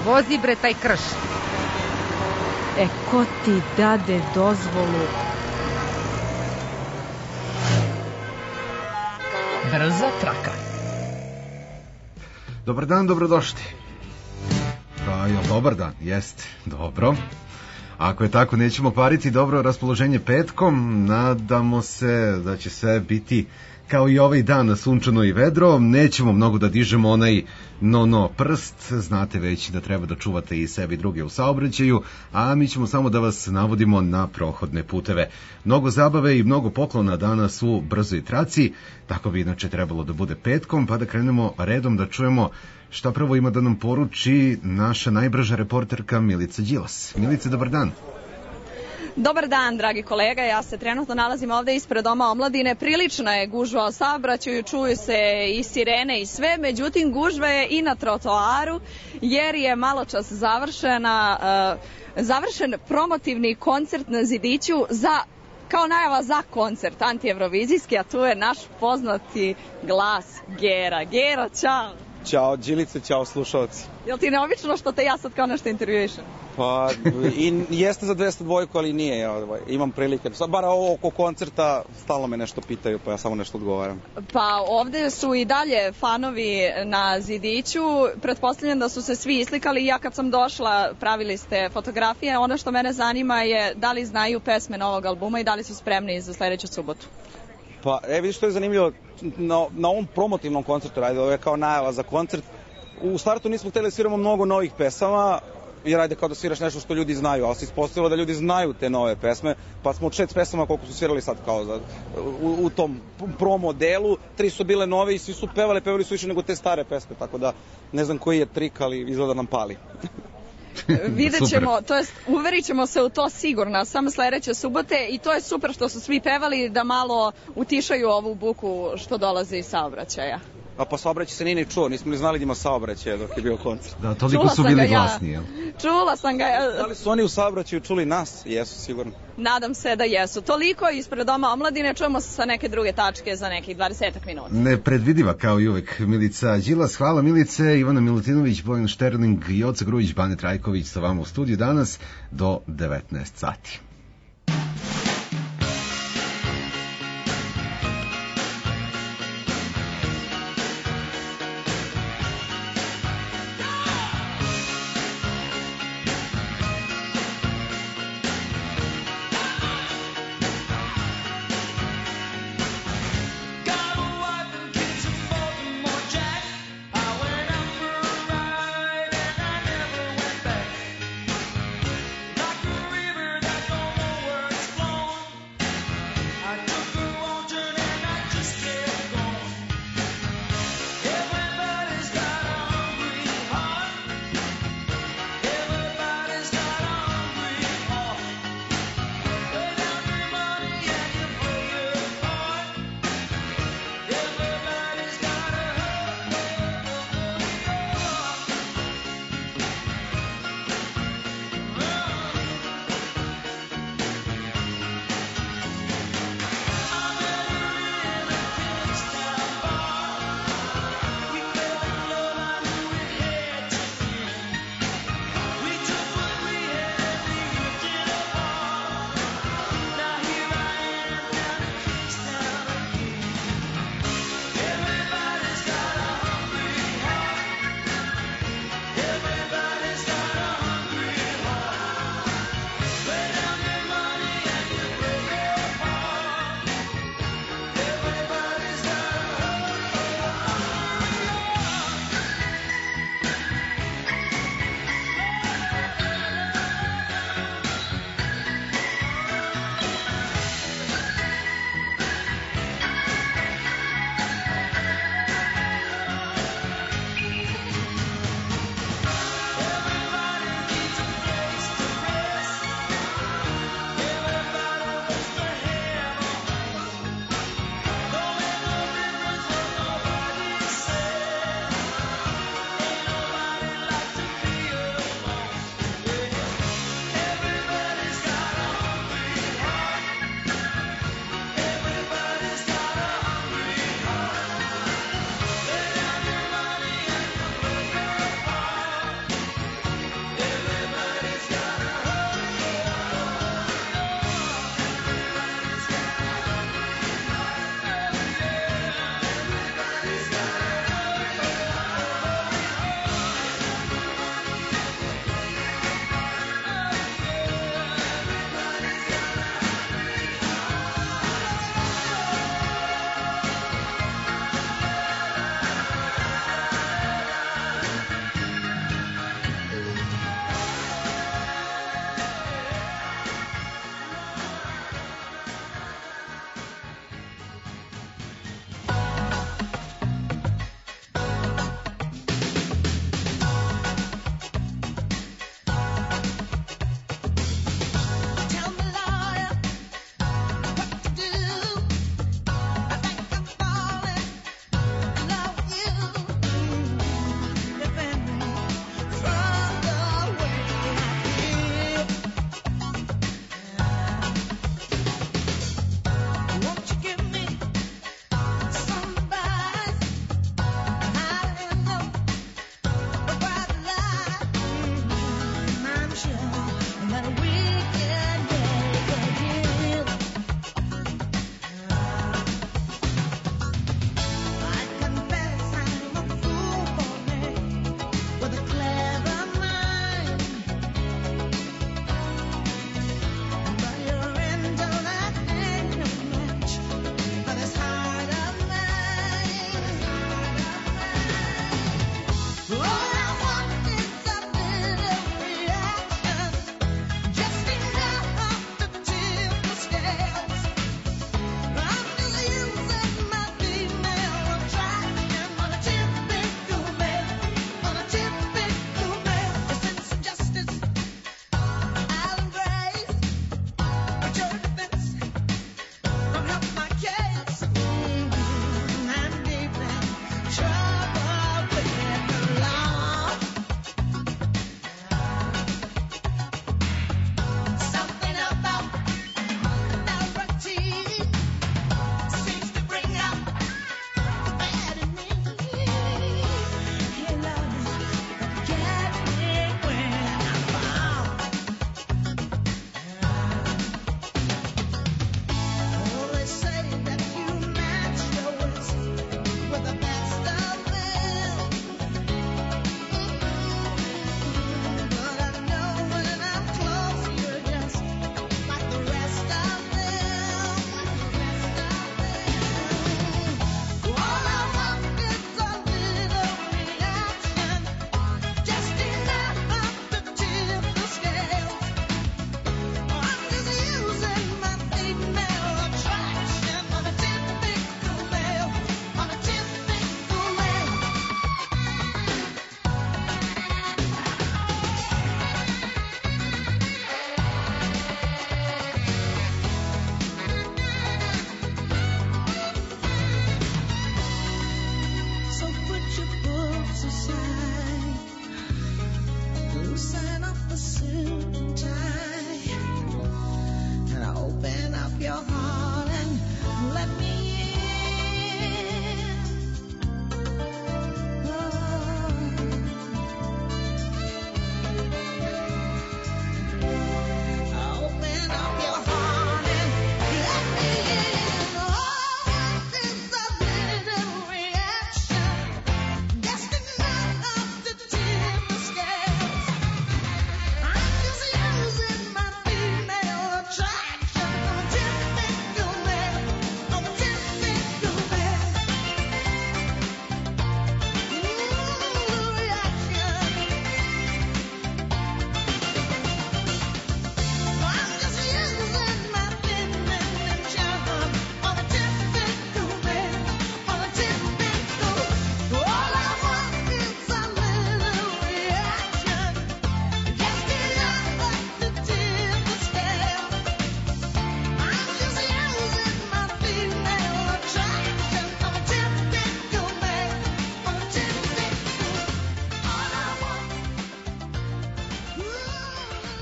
vozi bre taj krš. Ko ti dade dozvolu? Brza traka. Dobar dan, dobrodošli. Pa, jel dobar dan? Jeste, dobro. Ako je tako, nećemo kvariti dobro raspoloženje petkom. Nadamo se da će sve biti kao i ovaj dan sunčano i vedro. Nećemo mnogo da dižemo onaj no prst. Znate već da treba da čuvate i sebi i druge u saobraćaju, a mi ćemo samo da vas navodimo na prohodne puteve. Mnogo zabave i mnogo poklona danas u brzoj traci. Tako bi inače trebalo da bude petkom, pa da krenemo redom da čujemo šta prvo ima da nam poruči naša najbrža reporterka Milica Đilas. Milice, dobar dan. Dobar dan, dragi kolega, ja se trenutno nalazim ovde ispred Doma omladine. Prilična je gužva o saobraćaju, čuju se i sirene i sve, međutim gužva je i na trotoaru jer je maločas završen promotivni koncert na Zidiću kao najava za koncert antievrovizijski, a tu je naš poznati glas Gera. Gera, čao! Ćao Đilice, ćao slušalci. Jel ti neobično što te ja sad kao nešto intervjuišem? Pa, jeste za 202, ali nije, imam prilike. Bar oko koncerta stalno me nešto pitaju, pa ja samo nešto odgovaram. Pa ovde su i dalje fanovi na Zidiću, pretpostavljam da su se svi islikali i ja kad sam došla pravili ste fotografije. Ono što mene zanima je da li znaju pesme novog albuma i da li su spremni za sledeću subotu. Pa, vidiš što je zanimljivo, na ovom promotivnom koncertu, ovo je kao najava za koncert, u startu nismo hteli da sviramo mnogo novih pesama, jer kao da sviraš nešto što ljudi znaju, ali se ispostavilo da ljudi znaju te nove pesme, pa smo od 6 pesama koliko su svirali sad kao u tom promo delu, 3 su bile nove i svi su pevali su više nego te stare pesme, tako da ne znam koji je trik, ali izgleda nam pali. Vidjet ćemo, to jest uverit ćemo se u to sigurno, samo sledeće subote i to je super što su svi pevali da malo utišaju ovu buku što dolazi iz saobraćaja. A pa saobraćaj se nije ni čuo, nismo li znali da ima saobraćaja dok je bio koncert. Da, toliko su bili glasni, jel? Čula sam ga ja. Da li su oni u saobraćaju čuli nas? Jesu, sigurno. Nadam se da jesu. Toliko ispred Doma omladine, čujemo se sa neke druge tačke za nekih 20 minuta. Nepredvidiva kao i uvek Milica Đilas. Hvala Milice, Ivana Milutinović, Bojan Šterling, Joca Grujić, Bane Trajković sa vama u studiju danas do 19 sati. Don't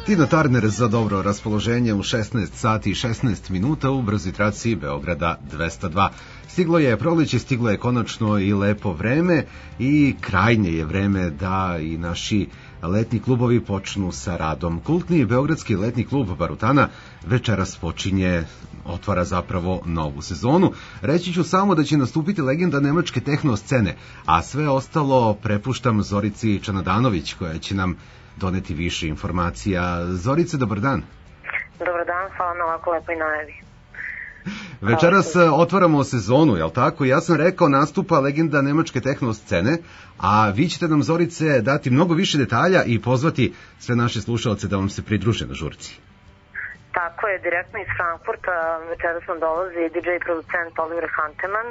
Tina Turner za dobro raspoloženje u 16 sati i 16 minuta u brzoj traci Beograda 202. Stiglo je proleće, stiglo je konačno i lepo vreme i krajnje je vreme da i naši letni klubovi počnu sa radom. Kultni beogradski letni klub Barutana večeras otvara zapravo novu sezonu. Reći ću samo da će nastupiti legenda nemačke tehno scene, a sve ostalo prepuštam Zorici Čanadanović koja će nam doneti više informacija. Zorice, dobar dan. Dobar dan, hvala na ovako lepoj najavi. Večeras otvaramo sezonu, jel tako? Ja sam rekao nastupa legenda nemačke tehno scene, a vi ćete nam, Zorice, dati mnogo više detalja i pozvati sve naše slušalce da vam se pridruže na žurci. Tako je, direktno iz Frankfurta večeras nam dolazi DJ producent Oliver Hanteman,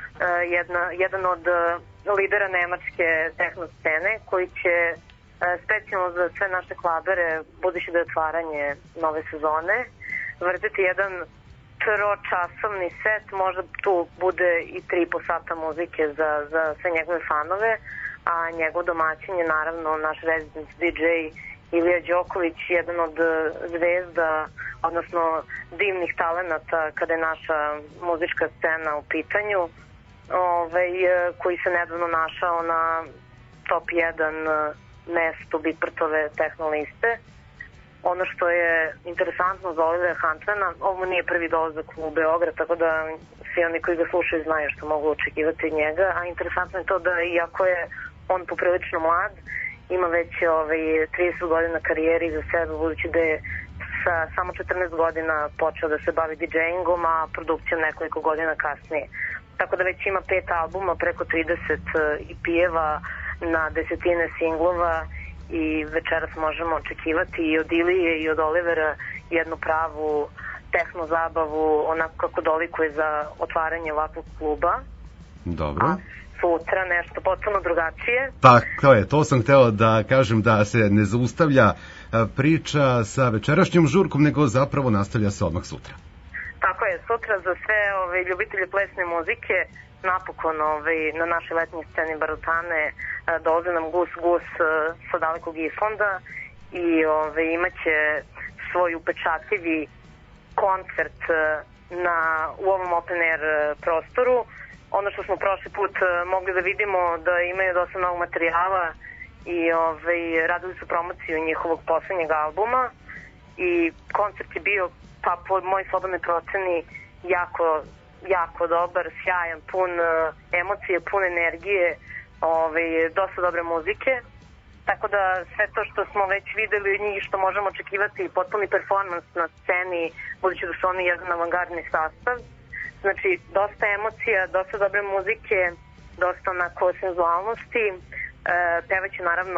jedan od lidera nemačke tehno scene koji će specijalno za sve naše klabere, budući da je otvaranje nove sezone, vrtiti jedan tročasovni set, možda tu bude i 3,5 sata muzike za sve njegove fanove, a njegov domaćin je naravno naš resident DJ Ilija Đoković, jedan od zvezda, odnosno divnih talenata kada je naša muzička scena u pitanju, koji se nedavno našao na top 1 mestu Bitpartove tehno liste. Ono što je interesantno za Olivera Hantemana, ovo nije prvi dolazak u Beograd, tako da svi oni koji ga slušaju znaju što mogu očekivati od njega, a interesantno je to da iako je on poprilično mlad, ima već 30 godina karijeri za sebe, budući da je sa samo 14 godina počeo da se bavi DJ-ingom, a produkcijom nekoliko godina kasnije. Tako da već ima 5 albuma, preko 30 EP-eva, na desetine singlova i večeras možemo očekivati i od Ilije i od Olivera jednu pravu tehno zabavu, onako kako dolikuje za otvaranje ovakvog kluba. Dobro. A sutra nešto potpuno drugačije. Tako je, to sam hteo da kažem, da se ne zaustavlja priča sa večerašnjom žurkom, nego zapravo nastavlja se odmah sutra. Tako je, sutra za sve ljubitelje plesne muzike napokon na našoj letnjoj sceni Barutane dolaze nam Gus sa dalekog Islanda i imaće svoj upečatljivi koncert u ovom open air prostoru. Ono što smo prošli put mogli da vidimo da imaju dosta novog materijala i radili su promociju njihovog poslednjeg albuma i koncert je bio, pa po mojoj slobodnoj proceni, jako dobar, sjajan, pun emocije, pun energije, dosta dobre muzike. Tako da sve to što smo već videli od njih, što možemo očekivati, potpuni performans na sceni, budući da su oni jedan avangardni sastav. Znači, dosta emocija, dosta dobre muzike, dosta onako senzualnosti. Pevaće naravno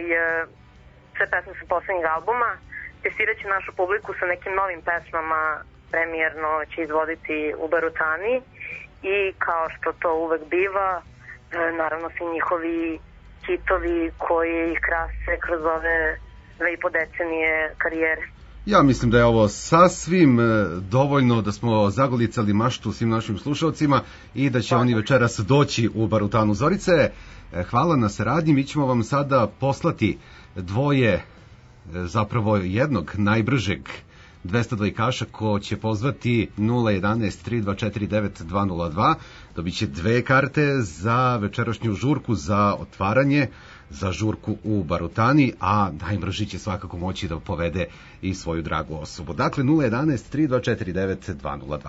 sve pesme sa poslednjeg albuma. Testiraće našu publiku sa nekim novim pesmama, premijerno će izvoditi u Barutani i kao što to uvek biva, naravno svi njihovi hitovi koji ih krase kroz ove 2,5 decenije karijere. Ja mislim da je ovo sasvim dovoljno da smo zagolicali maštu svim našim slušalcima i da će oni večeras doći u Barutanu. Zorice, hvala na saradnji, mi ćemo vam sada poslati jednog najbržeg 202-kaša ko će pozvati 011-3249-202. Dobit će 2 karte za večerašnju žurku, za otvaranje, za žurku u Barutani, a najbrži će svakako moći da povede i svoju dragu osobu. Dakle, 011-3249-202.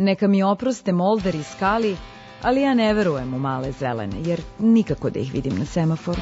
Neka mi oproste Molder i Skali, ali ja ne verujem u male zelene, jer nikako da ih vidim na semaforu.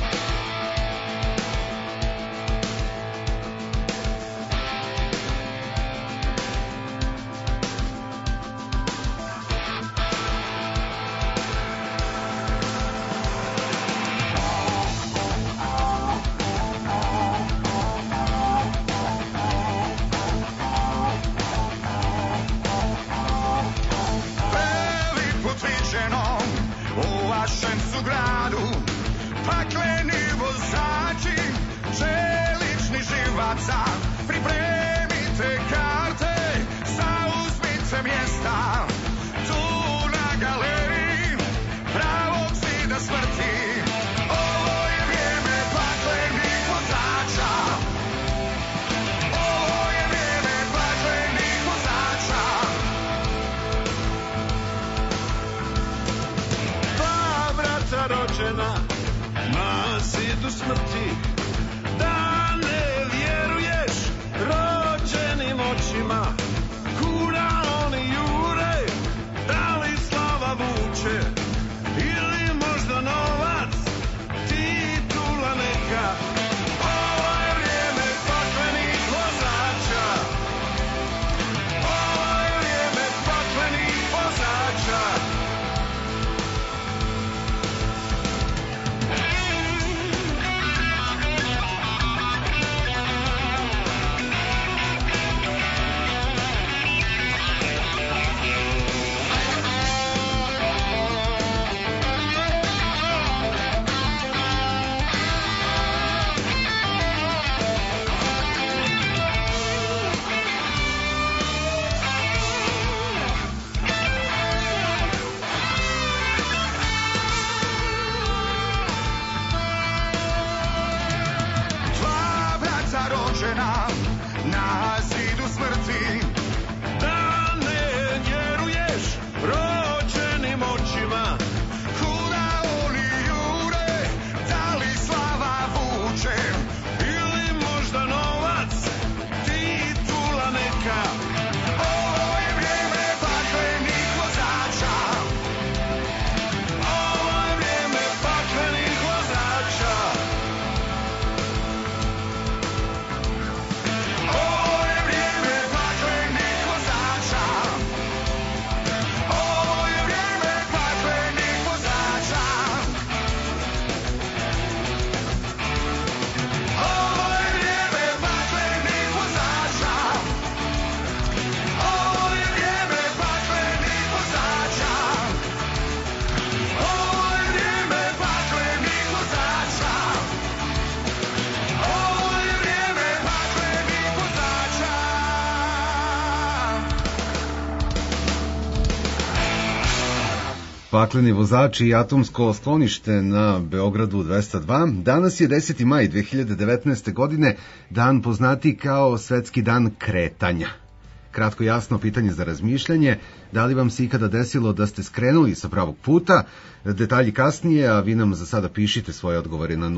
Pakleni vozači i atomsko sklonište na Beogradu 202. Danas je 10. maj 2019. godine, dan poznati kao Svetski dan kretanja. Kratko jasno pitanje za razmišljanje, da li vam se ikada desilo da ste skrenuli sa pravog puta? Detalji kasnije, a vi nam za sada pišite svoje odgovore na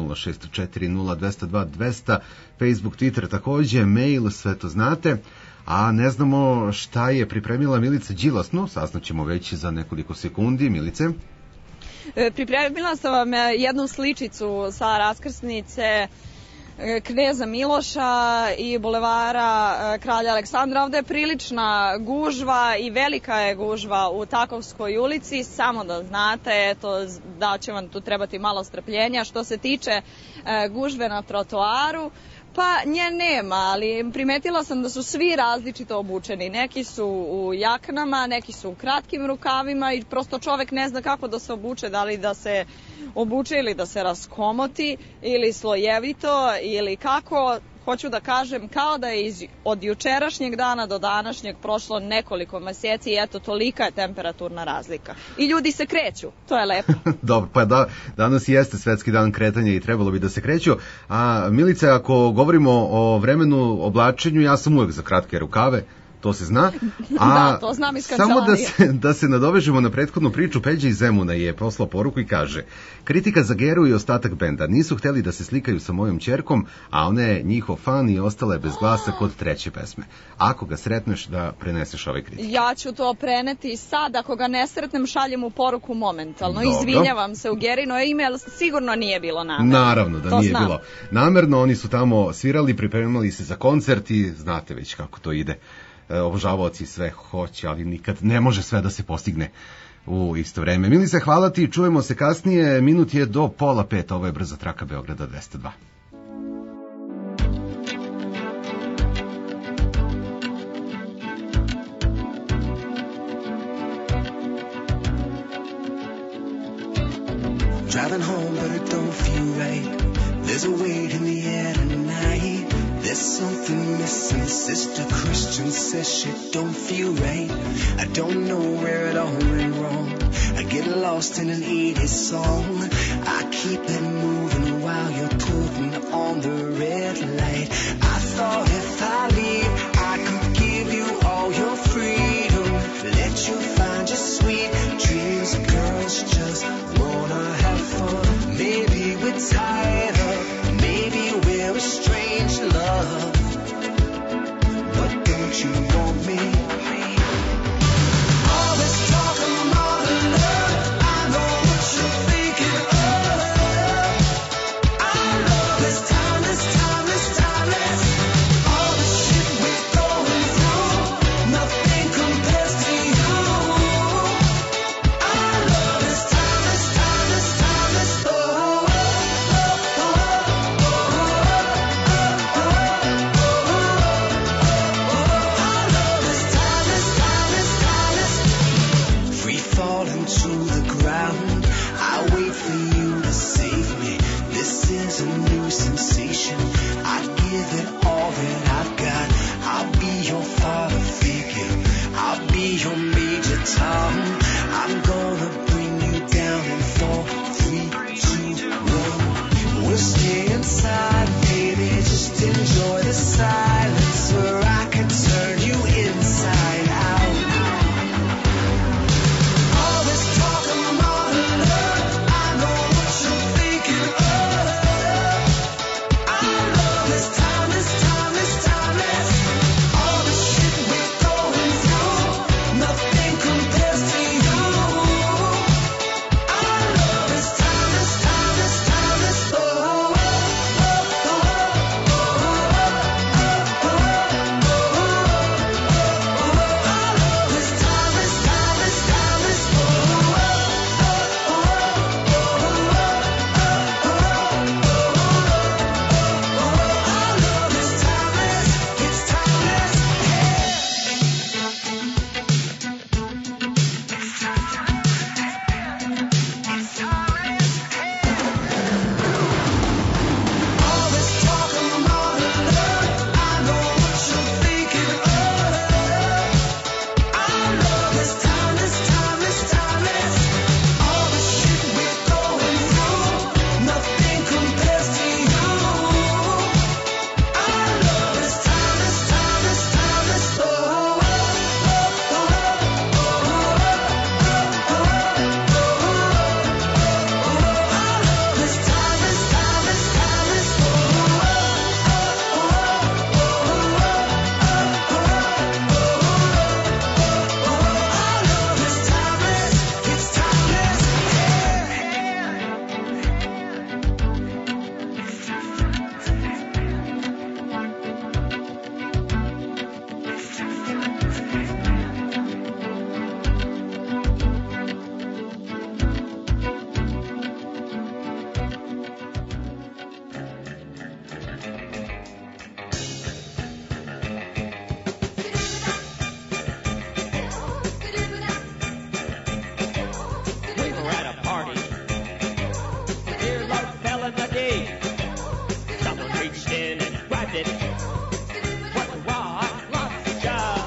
064020202, Facebook, Twitter takođe, mail, sve to znate. A ne znamo šta je pripremila Milica Đilas, no saznaćemo već za nekoliko sekundi. Milice? Pripremila sam vam jednu sličicu sa raskrsnice Kneza Miloša i bulevara Kralja Aleksandra. Ovde je prilična gužva i velika je gužva u Takovskoj ulici, samo da znate, eto, da će vam tu trebati malo strpljenja. Što se tiče gužve na trotoaru, pa nje nema, ali primetila sam da su svi različito obučeni. Neki su u jaknama, neki su u kratkim rukavima i prosto čovek ne zna kako da se obuče, da li da se obuče ili da se raskomoti ili slojevito ili kako. Hoću da kažem, kao da je od jučerašnjeg dana do današnjeg prošlo nekoliko meseci i eto, tolika je temperaturna razlika. I ljudi se kreću, to je lepo. Dobro, pa da, danas jeste Svetski dan kretanja i trebalo bi da se kreću. A Milice, ako govorimo o vremenu, oblačenju, ja sam uvek za kratke rukave. to se zna. Da, to znam iz kancelarije. Samo da se nadovežemo na prethodnu priču, Peđa iz Zemuna je poslao poruku i kaže: kritika za Geru i ostatak benda. Nisu hteli da se slikaju sa mojom ćerkom, a ona je njihov fan i ostala je bez glasa kod treće pesme. Ako ga sretneš, da preneseš ove kritike. Ja ću to preneti sad, ako ga ne sretnem, šaljem u poruku momentalno. Dobro. Izvinjavam se u Gerino ime, ali sigurno nije bilo namerno. Naravno da to nije znam. bilo namerno, oni su tamo svirali, pripremali se za koncert i znate već kako to ide. Obožavaoci sve hoće, ali nikad ne može sve da se postigne u isto vreme. Milice, hvala ti, čujemo se kasnije, minut je do 4:30, ovo je Brza traka Beograda 202. Driving home, but it don't feel right. There's a weight in the air tonight. There's something missing. Sister Christian says she don't feel right. I don't know where it all went wrong. I get lost in an 80s song. I keep it moving while you're putting on the red light. I thought if I leave, I could give you all your freedom. Let you find your sweet dreams. Girls just wanna have fun. Maybe we're tied up. Maybe we're a strange love. But don't you want me? All this talk of modern love, I know what you're thinking of. I love this timeless, timeless, timeless. All the shit we're going through, nothing compares to you. I love this timeless, timeless, timeless. Oh, oh, oh, oh, oh, I love this timeless, timeless, timeless. Free falling to the ground, I wait for you to save me. This is a new sensation. I give it all that I've got. I'll be your father figure. I'll be your Major Tom. I'm gonna bring you down in 4, 3, 2, 1. We'll stay inside, baby. Just enjoy the silence, where I can turn you inside out. All this talk of modern love, I know what you're thinking of. I love this timeless, timeless, timeless. All the shit we're going through, nothing compares to you. I love this timeless, timeless, timeless. Oh, oh, oh, oh, oh, I love this timeless, timeless, timeless. Oh, oh, I love this timeless, it's timeless. All this talk of modern love, I know what you're thinking of. I love this timeless, timeless, timeless. All the shit we're going through, nothing compares to you. I love this timeless, timeless, timeless. Oh, oh, oh, oh, I love this timeless, timeless, timeless. Oh, I love this timeless, it's timeless. We were at a party. Dear Lord fell in the deep. Someone reached in and grabbed it. What a rock, lobster.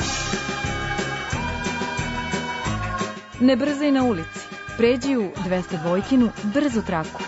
Ne brzaj na ulici. Pređi u 202-kinu brzu traku.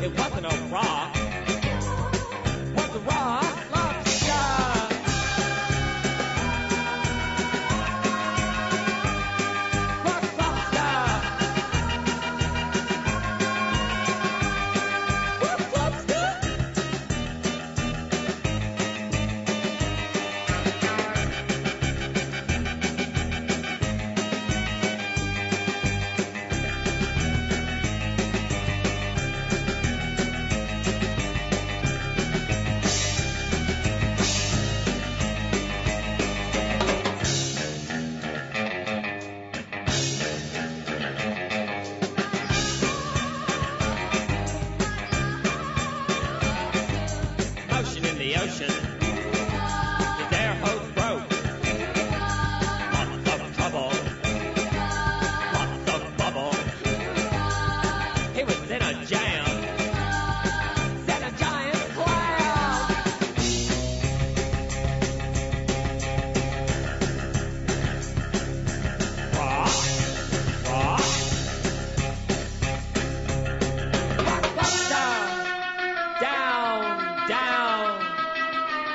It wasn't a rock. It was a rock lobster. Rock lobster. Rock lobster. Motion in the ocean. His air hose broke. Lots of trouble. Lots of bubble. He was in a jam. Set a giant clam. Rock. Rock. Rock lobster. Down, down.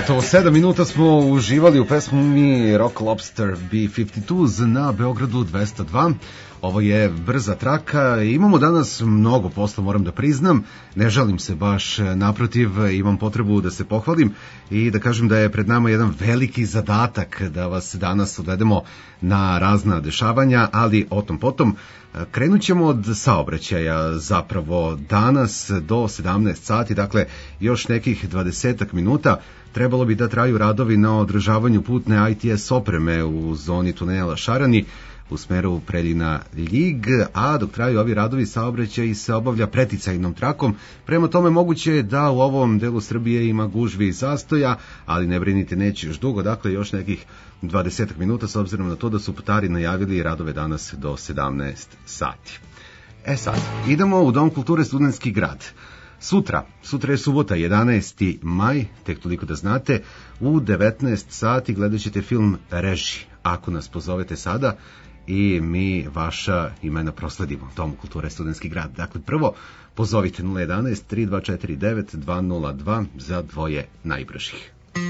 Gotovo 7 minuta smo uživali u pesmi Rock Lobster B-52 na Beogradu 202. Ovo je brza traka. Imamo danas mnogo posla, moram da priznam. Ne žalim se baš, naprotiv, imam potrebu da se pohvalim i da kažem da je pred nama jedan veliki zadatak da vas danas odvedemo na razna dešavanja, ali o tom potom. Krenut ćemo od saobraćaja, zapravo danas do 17 sati, dakle još nekih 20 minuta. Trebalo bi da traju radovi na održavanju putne ITS opreme u zoni tunela Šarani u smeru Preljina-Ljig, a dok traju ovi radovi saobraćaj se obavlja preticajnom trakom. Prema tome moguće je da u ovom delu Srbije ima gužvi i zastoja, ali ne brinite, neće još dugo, dakle još nekih 20 minuta s obzirom na to da su putari najavili radove danas do 17 sati. Sad, idemo u Dom kulture Studentski grad. Sutra je subota, 11. maj, tek toliko da znate, u 19 sati gledat ćete film Reži. Ako nas pozovete sada i mi vaša imena prosledimo, Dom kulture Studentski grad. Dakle, prvo pozovite 011 3249 202 za dvoje najbržih.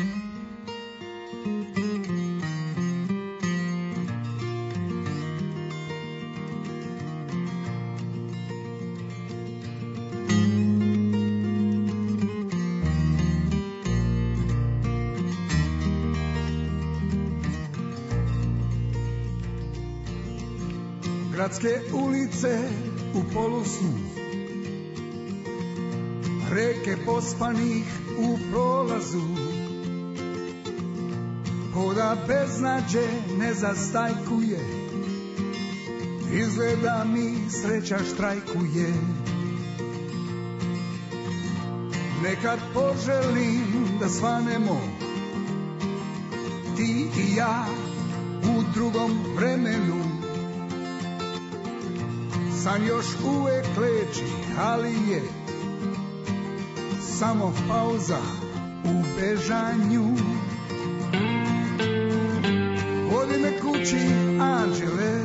Gradske ulice u polusnu, reke pospanih u prolazu, koda beznađe ne zastajkuje, izgleda mi sreća štrajkuje. Nekad poželim da svanemo, ti i ja u drugom vremenu. San još uvek leči, ali je samo pauza u bežanju. Vodi me kući, anđele,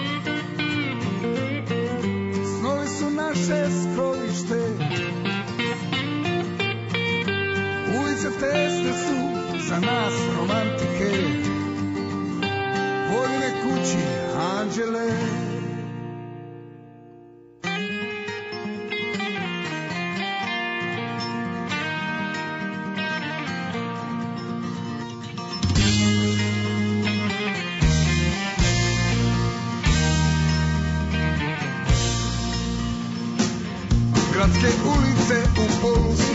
snovi su naše skrovište. Ulice tesne su za nas romantike. Vodi me kući, anđele. Gradske ulice u polusu,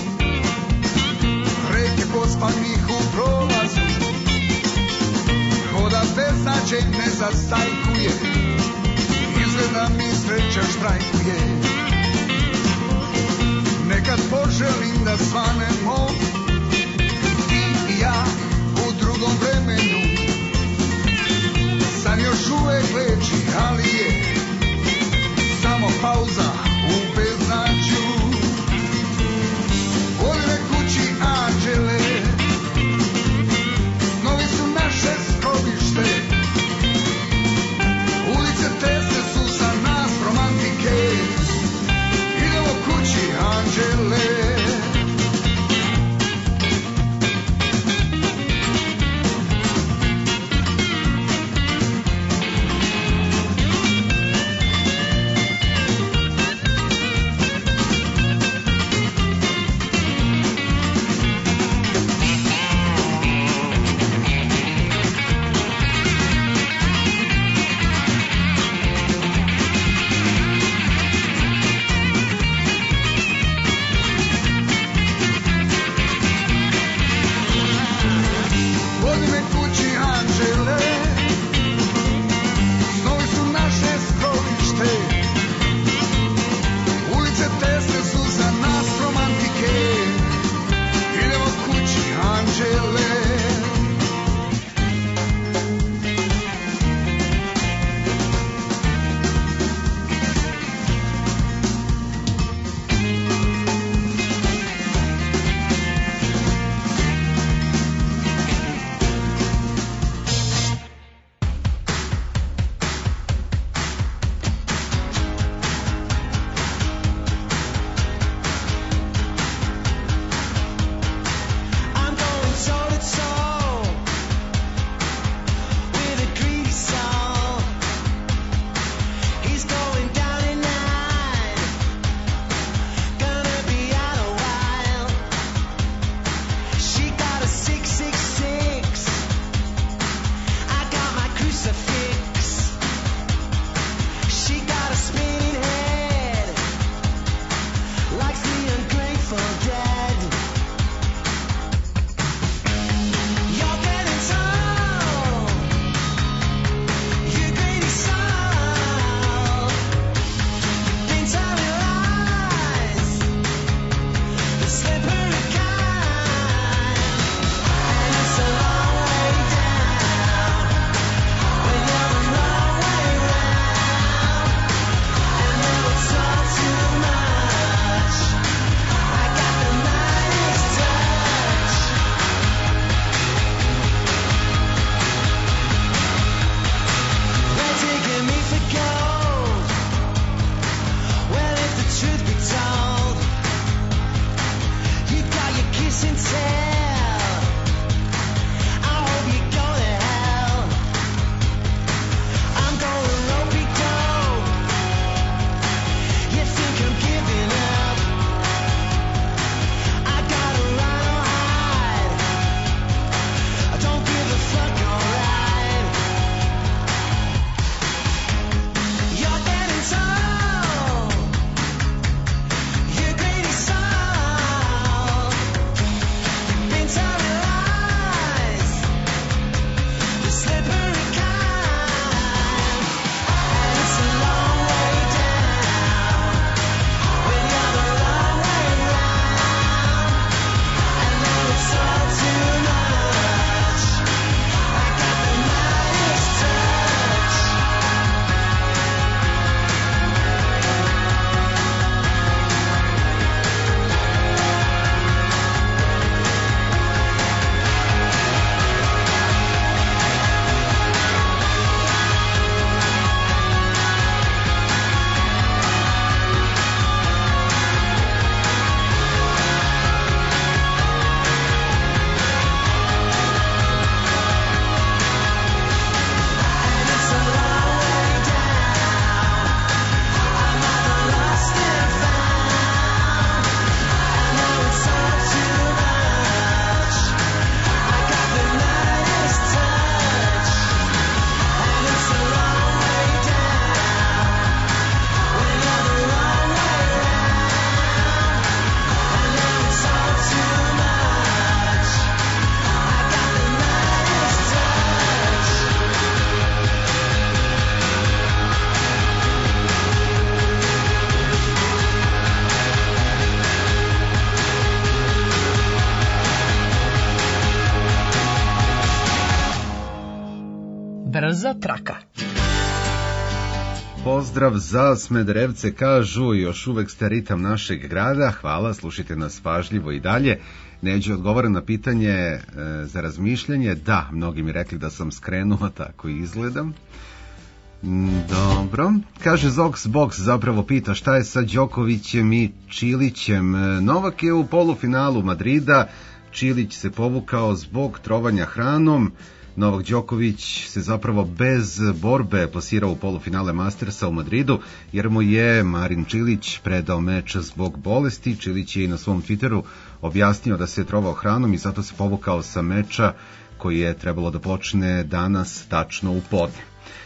reke pospanih u prolazu, hoda beznađe ne zastajkuje, izgleda mi sreća štrajkuje. Nekad poželim da svanemo, ti i ja u drugom vremenu. San još uvek leči, ali je samo pauza u beznađu. Vodi me kući, anđele, snovi su naše skrovište. Ulice tesne su za nas romantike. Idemo kući, anđele. Brza traka. Pozdrav za Smederevce, kažu, još uvek ste ritam našeg grada. Hvala, slušajte nas pažljivo i dalje. Neđe odgovara na pitanje za razmišljanje. Da, mnogi mi rekli da sam skrenuo, tako i izgledam. Dobro. Kaže Zox Box, zapravo pita šta je sa Đokovićem i Čilićem. Novak je u polufinalu Madrida, Čilić se povukao zbog trovanja hranom. Novak Đoković se zapravo bez borbe plasirao u polufinale Mastersa u Madridu, jer mu je Marin Čilić predao meč zbog bolesti. Čilić je i na svom Twitteru objasnio da se je trovao hranom i zato se povukao sa meča koji je trebalo da počne danas tačno u podne.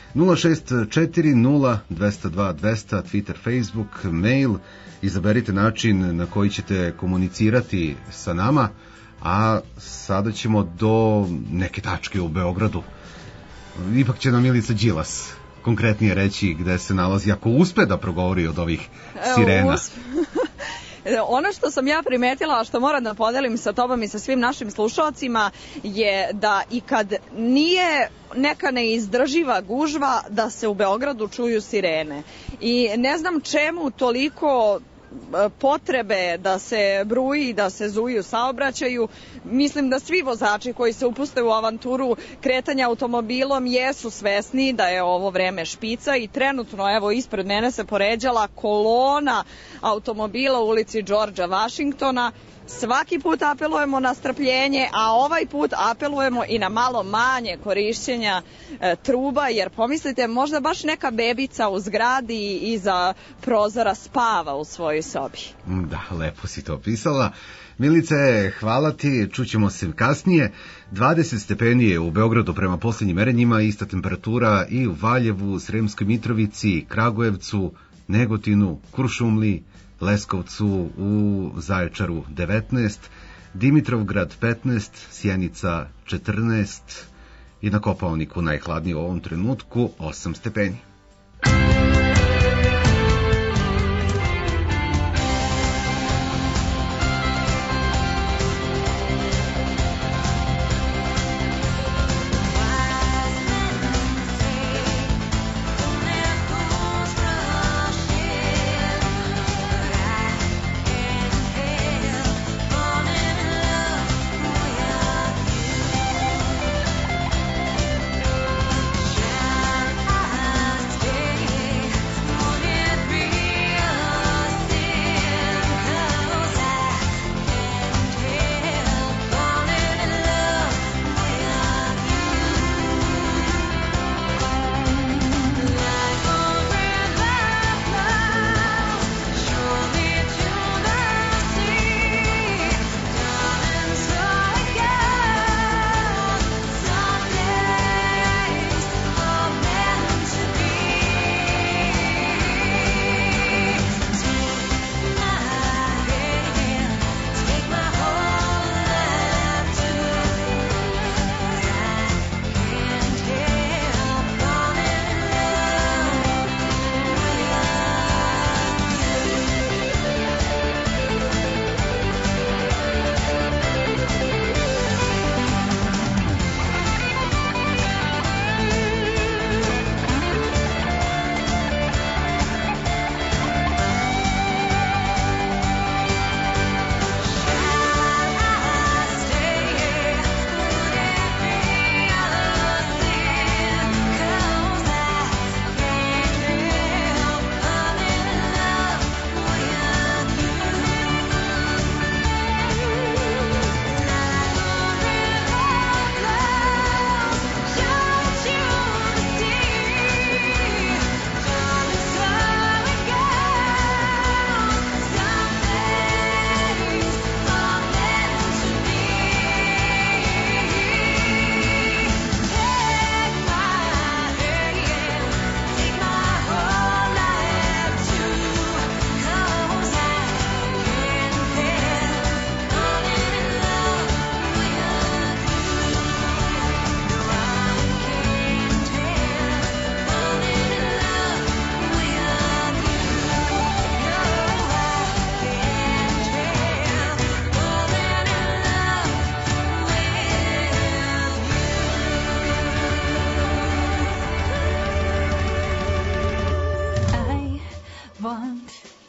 064 0202 200, Twitter, Facebook, mail. Izaberite način na koji ćete komunicirati sa nama. A sada ćemo do neke tačke u Beogradu. Ipak će nam Milica Đilas konkretnije reći gde se nalazi, ako uspe da progovori od ovih sirena. Ono što sam ja primetila, a što moram da podelim sa tobom i sa svim našim slušalcima, je da i kad nije neka neizdrživa gužva, da se u Beogradu čuju sirene. I ne znam čemu toliko potrebe da se bruji, da se zuji u saobraćaju. Mislim da svi vozači koji se upuste u avanturu kretanja automobilom jesu svesni da je ovo vreme špica i trenutno, evo, ispred mene se poređala kolona automobila u ulici Đorđa Vašingtona. Svaki put apelujemo na strpljenje, a ovaj put apelujemo i na malo manje korišćenja truba, jer pomislite, možda baš neka bebica u zgradi iza prozora spava u svojoj sobi. Da, lepo si to opisala. Milice, hvala ti, čućemo se kasnije. 20 stepeni je u Beogradu prema posljednjim merenjima, ista temperatura i u Valjevu, Sremskoj Mitrovici, Kragujevcu, Negotinu, Kuršumliji, Leskovcu, u Zaječaru 19, Dimitrovgrad 15, Sjenica 14 i na Kopaoniku najhladnije u ovom trenutku 8 stepeni.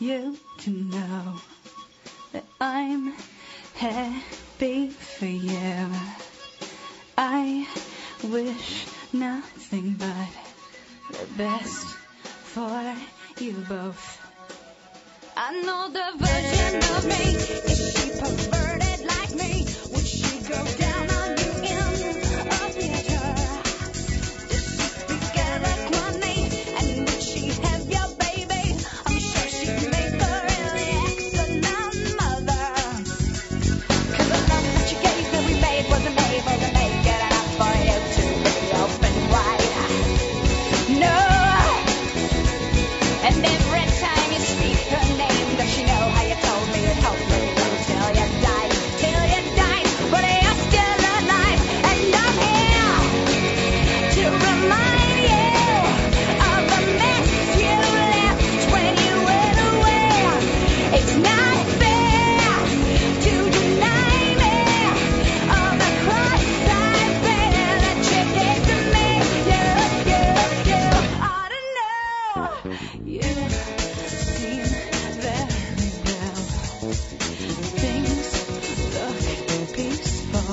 you to know that I'm happy for you. I wish nothing but the best for you both. I know the version of me, if she perverted like me, would she go down on you in a theater? Does she speak eloquently, and would she have your baby? I'm sure she'd make a really excellent mother. 'Cause the love that you gave that we made wasn't able to make it enough for you to be open wide. No, and every time you speak her name, does she know how you told me you'd help me until you died, but you're still alive, and I'm here to remind you of the mess you left when you went away. It's not fair to deny me of the cross I bear that you gave to me. You ought to know. You seem very well. Things look peaceful.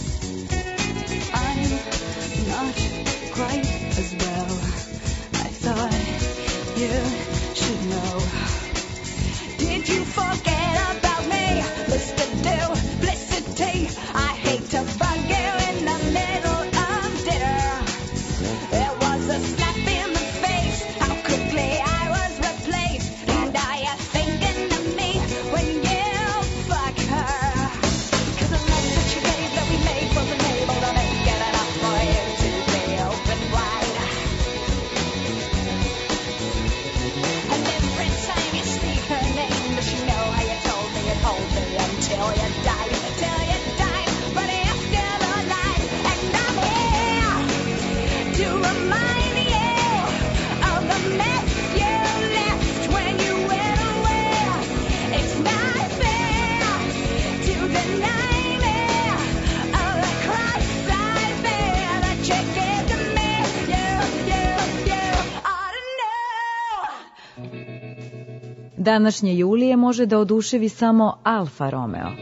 I'm not quite as well. I thought you should know. Did you forget about me, Mr. Duplicity? I hate to bug you in the middle of dinner. There was a slap in the face, how quickly I was replaced. And are you thinking of me when you fuck her? 'Cause the love that you gave that we made wasn't able to make it enough for you to be open wide. And every time you speak her name, does she know how you told me you'd hold me until you died, but you're still alive, and I'm here to remind you of the mess you left when you went away. It's not fair to deny me of the cross I bear that you gave to me. You ought to know. Današnje Julije može da oduševi samo Alfa Romeo.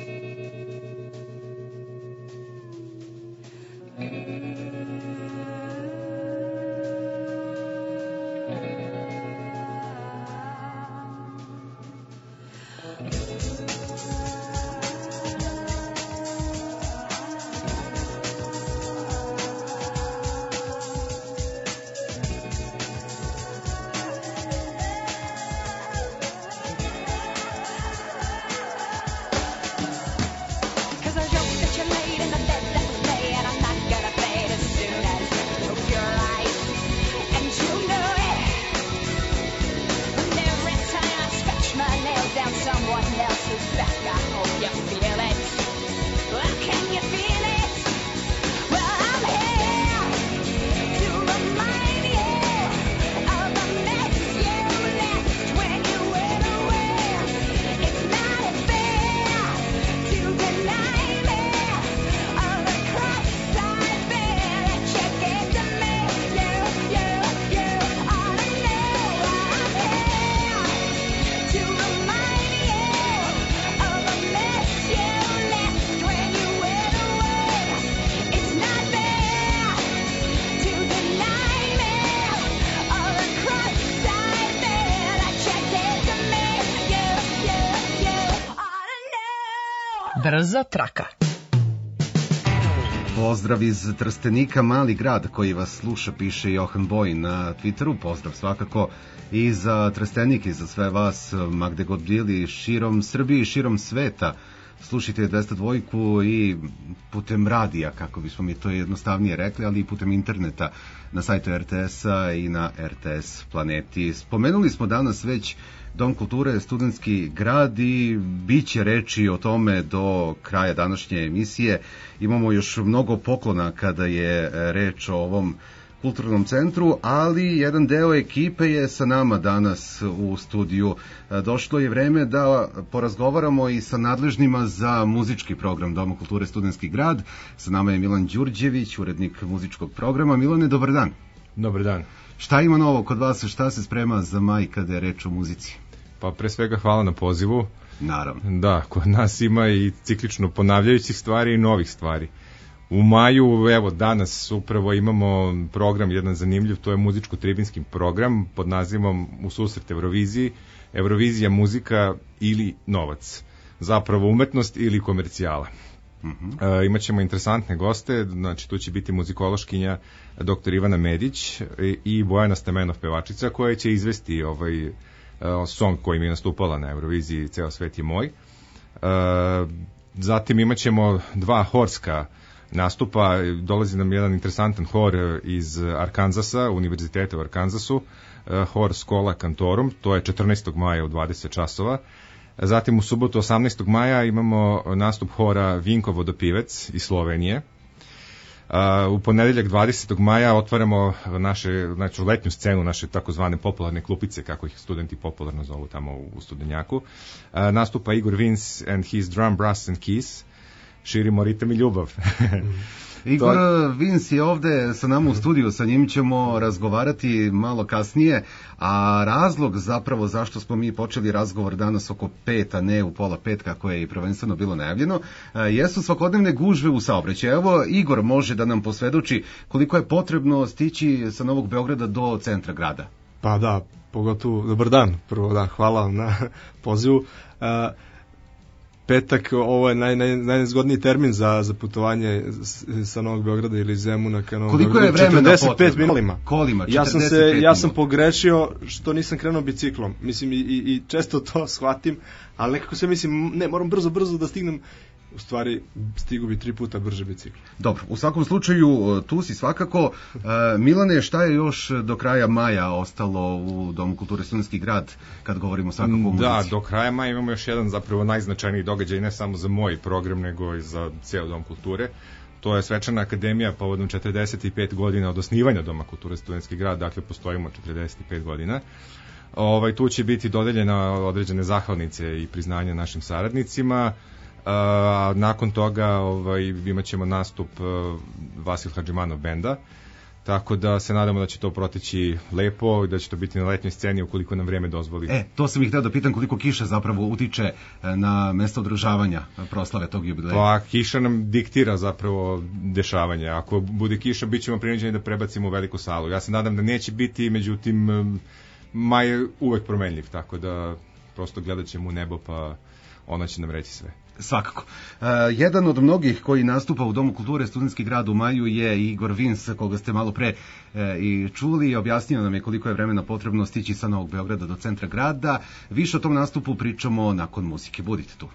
Cause I joke that you laid in the bed that we lay, and I'm not gonna fade as soon as you took your life. And you know it. And every time I scratch my nails down someone else's back, I hope you feel it. Well, can you feel it? Well, I'm here to remind you of the mess you left when you went away. It's not fair to deny me of the cross I bear that you gave to me. You ought to know. I'm here to remind you of the mess you left when you went away. It's not fair to deny me of the cross I bear that you gave to me. You ought to know. Brza traka. Pozdrav iz Trstenika, mali grad koji vas sluša, piše Johan Boj na Twitteru. Pozdrav svakako i za Trstenik i za sve vas, ma gde god bili, širom Srbije i širom sveta. Slušajte 202 i putem radija, kako bismo mi to jednostavnije rekli, ali i putem interneta na sajtu RTS-a i na RTS planeti. Spomenuli smo danas već Dom kulture Studentski grad i bit će reči o tome do kraja današnje emisije. Imamo još mnogo poklona kada je reč o ovom kulturnom centru, ali jedan deo ekipe je sa nama danas u studiju. Došlo je vreme da porazgovaramo i sa nadležnima za muzički program Doma kulture Studentski grad. Sa nama je Milan Đurđević, urednik muzičkog programa. Milane, dobar dan. Dobar dan. Šta ima novo kod vas, šta se sprema za maj kada je reč o muzici? Pa pre svega hvala na pozivu. Naravno. Da, kod nas ima i ciklično ponavljajućih stvari i novih stvari. U maju, evo danas upravo imamo program jedan zanimljiv, to je muzičko-tribinski program pod nazivom U susret Euroviziji, Eurovizija muzika ili novac, zapravo umetnost ili komercijala. Imaćemo interesantne goste, znači tu će biti muzikološkinja dr. Ivana Medić i Bojana Stemenov pevačica koja će izvesti song kojim je nastupala na Euroviziji Ceo svet je moj. Zatim imaćemo 2 horska nastupa, dolazi nam jedan interesantan hor iz Arkanzasa, Univerziteta u Arkanzasu, hor Skola Kantorum, to je 14. maja u 20 časova. Zatim u subotu 18. maja imamo nastup hora Vinko Vodopivec iz Slovenije. U ponedeljak 20. maja otvaramo našu letnju scenu, naše takozvane popularne klupice, kako ih studenti popularno zovu tamo u Studenjaku. Nastupa Igor Vince and his drum, brass and keys. Širimo ritam i ljubav. Igor Vince je ovde sa nama u studiju, sa njim ćemo razgovarati malo kasnije, a razlog zapravo zašto smo mi počeli razgovor danas oko 5, a ne u pola 5 kako je i prvenstveno bilo najavljeno, jesu svakodnevne gužve u saobraćaju. Evo, Igor može da nam posvedoči koliko je potrebno stići sa Novog Beograda do centra grada. Pa da, pogotovo, dobar dan, prvo da, hvala vam na pozivu. Petak, ovo je najnezgodniji termin za putovanje sa Novog Beograda ili Zemuna ka Novog Beogradu. Koliko je vremena 45 minuta. Kolima, 45 ja sam pogrešio što nisam krenuo biciklom. Mislim, i često to shvatim, ali nekako sve mislim, ne, moram brzo da stignem. U stvari, stigu bi 3 puta brže bicikl. Dobro, u svakom slučaju, tu si svakako. Milane, šta je još do kraja maja ostalo u Domu kulture Studentski grad, kad govorimo svakako o muzici? Da, do kraja maja imamo još jedan zapravo najznačajniji događaj, ne samo za moj program, nego i za ceo Dom kulture. To je svečana akademija povodom 45 godina od osnivanja Doma kulture Studentski grad, dakle postojimo 45 godina. Tu će biti dodeljena određene zahvalnice i priznanja našim saradnicima. Nakon toga imat ćemo nastup Vasil Hadžimanov benda, tako da se nadamo da će to proteći lepo i da će to biti na letnjoj sceni ukoliko nam vreme dozvoli. To sam ih htio da pitam koliko kiša zapravo utiče na mesto održavanja proslave tog jubileja. Pa kiša nam diktira zapravo dešavanje. Ako bude kiša, bit ćemo prinuđeni da prebacimo u veliku salu. Ja se nadam da neće biti, međutim maj je uvek promenljiv, tako da prosto gledat ćemo u nebo pa ona će nam reći sve. Svakako. Jedan od mnogih koji nastupa u Domu kulture Studentski grad u maju je Igor Vince, koga ste malo pre i čuli i objasnio nam je koliko je vremena potrebno stići sa Novog Beograda do centra grada. Više o tom nastupu pričamo nakon muzike. Budite tu.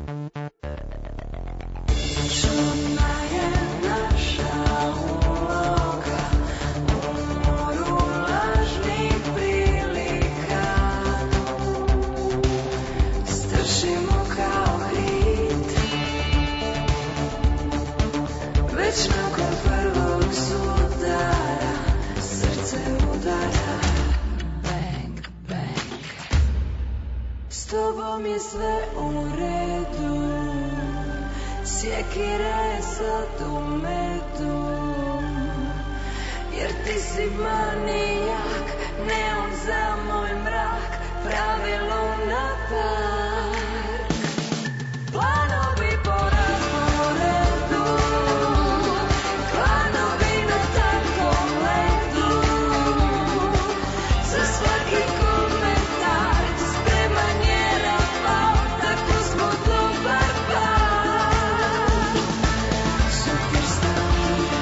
Čudna je naša ula. sjekira je sad u medu, jer ti si manijak, neon za moj mrak, pravi lunapark. Planovi po rasporedu, klanovi na tankom ledu, za svaki komentar spreman je rafal, tako smo dobar par. Superstar,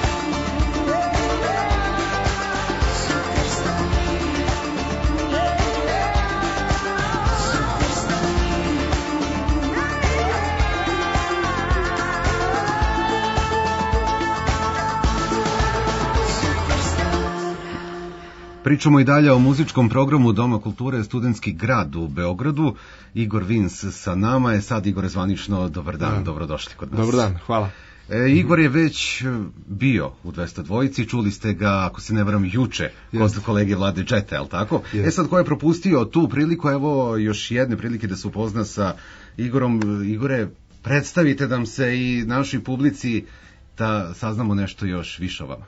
Pričamo i dalje o muzičkom programu Doma kulture Studentski grad u Beogradu. Igor Vins sa nama je sad. Igor, zvanično dobar dan, dobrodošli kod nas. Dobar dan, hvala. Igor je već bio u 202-ici, čuli ste ga, ako se ne varam, juče kod kolege Vlade Džeta, je li tako? Sad, ko je propustio tu priliku, evo još jedne prilike da se upozna sa Igorom. Igore, predstavite nam se i našoj publici da saznamo nešto još više o vama.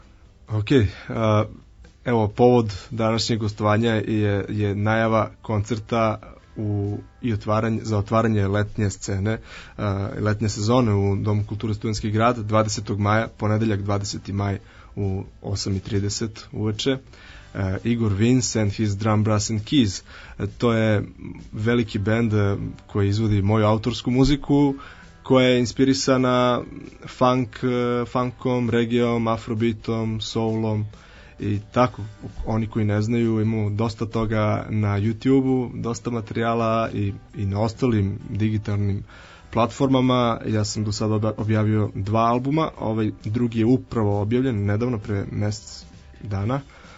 Evo, povod današnjeg gostovanja je najava koncerta za otvaranje letnje scene, letnje sezone u Domu kulture Studentski grad 20. maja, ponedeljak 20. maj u 8:30 uveče. Igor Vins and his Drum Brass and Keys. To je veliki bend koji izvodi moju autorsku muziku, koja je inspirisana funkom, regijom, afrobitom, soulom i tako. Oni koji ne znaju, imamo dosta toga na YouTube-u, dosta materijala i na ostalim digitalnim platformama. Ja sam do sada objavio 2 albuma, ovaj drugi je upravo objavljen nedavno, pre mesec dana,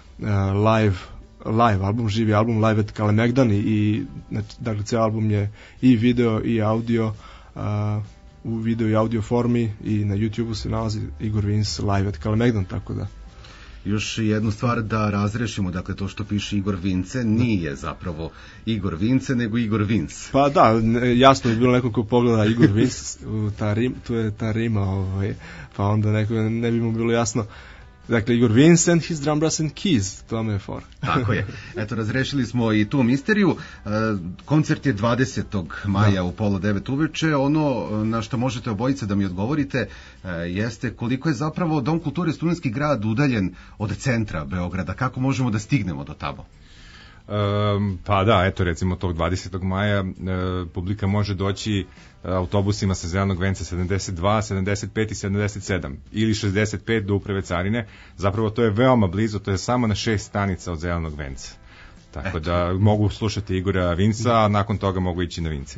live album, živi album Live at Kalemegdan i dakle ceo album je i video i audio, u video i audio formi i na YouTube-u se nalazi Igor Vins Live at Kalemegdan, tako da. Još jednu stvar da razrešimo, dakle to što piše Igor Vince nije zapravo Igor Vince, nego Igor Vins. Pa da, jasno je bilo neko ko pogleda Igor Vins, tu je ta rima, pa onda neko ne bi mu bilo jasno. Dakle, Igor Vins and his Drum Brass and Keys, to me je for. Tako je. Eto, razrešili smo i tu misteriju. Koncert je 20. maja u 8:30 uveče. Ono na što možete obojice da mi odgovorite jeste koliko je zapravo Dom kulture Studentski grad udaljen od centra Beograda. Kako možemo da stignemo do tamo? Pa da, eto recimo tog 20. maja publika može doći autobusima sa Zelenog venca 72, 75 i 77 ili 65 do Uprave carine. Zapravo to je veoma blizu, to je samo na 6 stanica od Zelenog venca. Tako da mogu slušati Igora Vinca, a nakon toga mogu ići na Vince.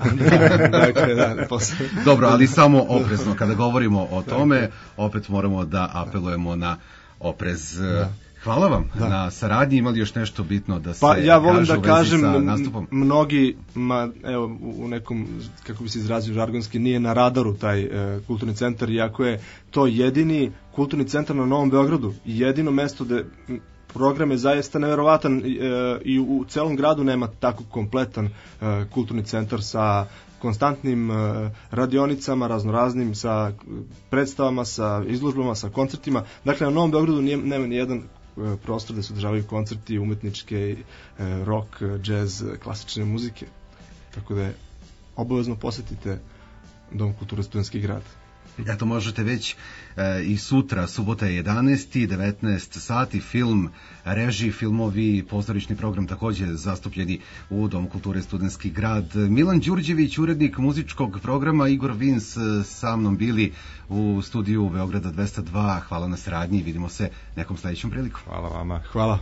Dobro, ali samo oprezno. Kada govorimo o tome, opet moramo da apelujemo na oprez. Hvala vam na saradnji. Imali još nešto bitno da se ja volim da kažem, mnogi, evo, u nekom, kako bi se izrazio žargonski, nije na radaru taj kulturni centar, iako je to jedini kulturni centar na Novom Beogradu i jedino mesto gde program je zaista neverovatan i u celom gradu nema tako kompletan kulturni centar sa konstantnim radionicama, raznoraznim, sa predstavama, sa izložbama, sa koncertima. Dakle, na Novom Beogradu nema ni jedan prostor da se održavaju koncerti umetničke, rock, jazz, klasične muzike. Tako da obavezno posetite Dom kulture Studentski grad. Eto, možete već i sutra, subota je 11. 19 sati, film, režiji, filmovi, pozorišni program takođe zastupljeni u Domu kulture Studentski grad. Milan Đurđević, urednik muzičkog programa, Igor Vins sa mnom bili u studiju Beograda 202. Hvala na saradnji i vidimo se nekom sledećom prilikom. Hvala vama. Hvala.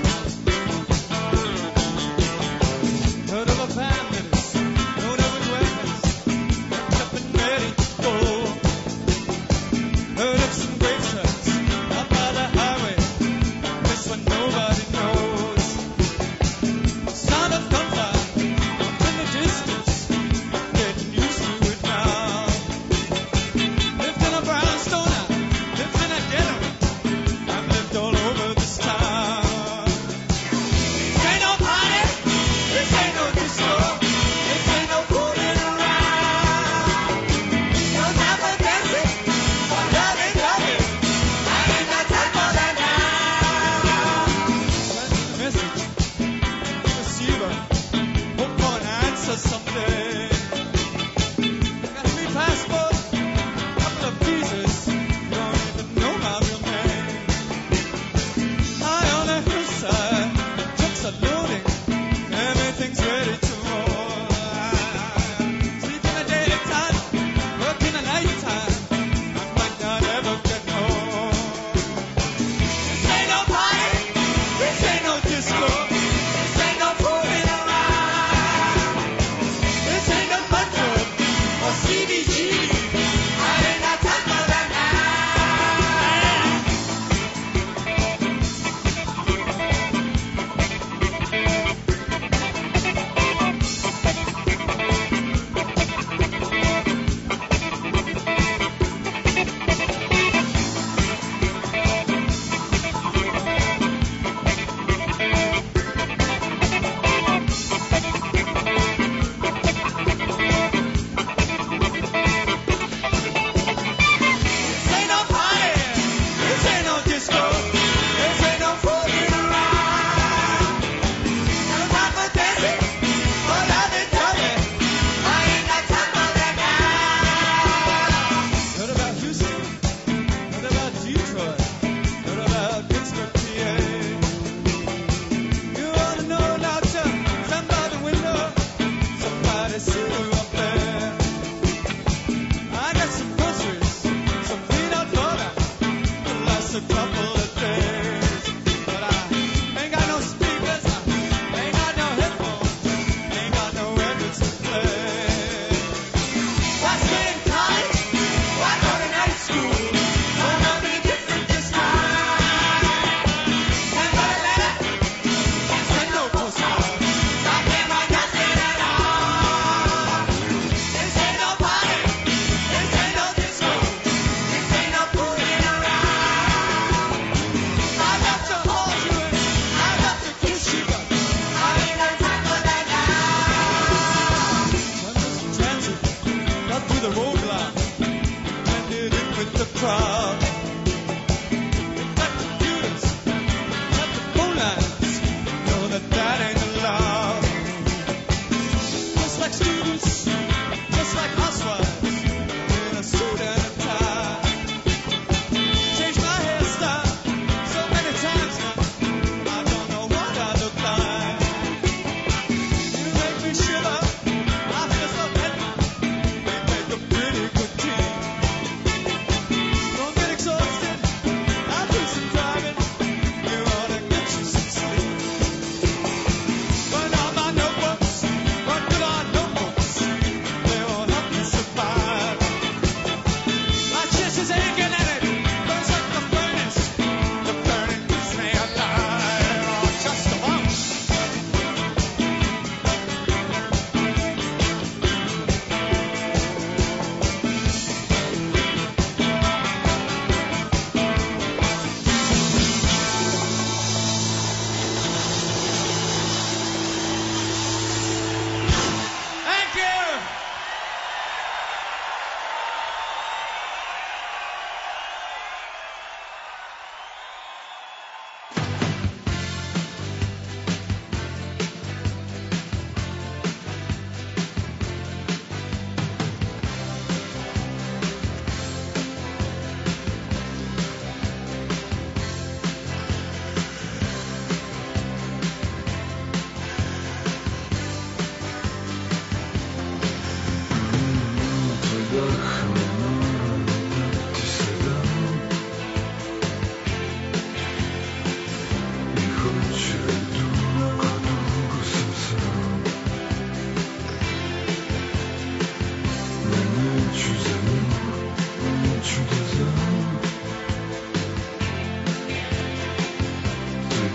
Heard of a band that is known everywhere.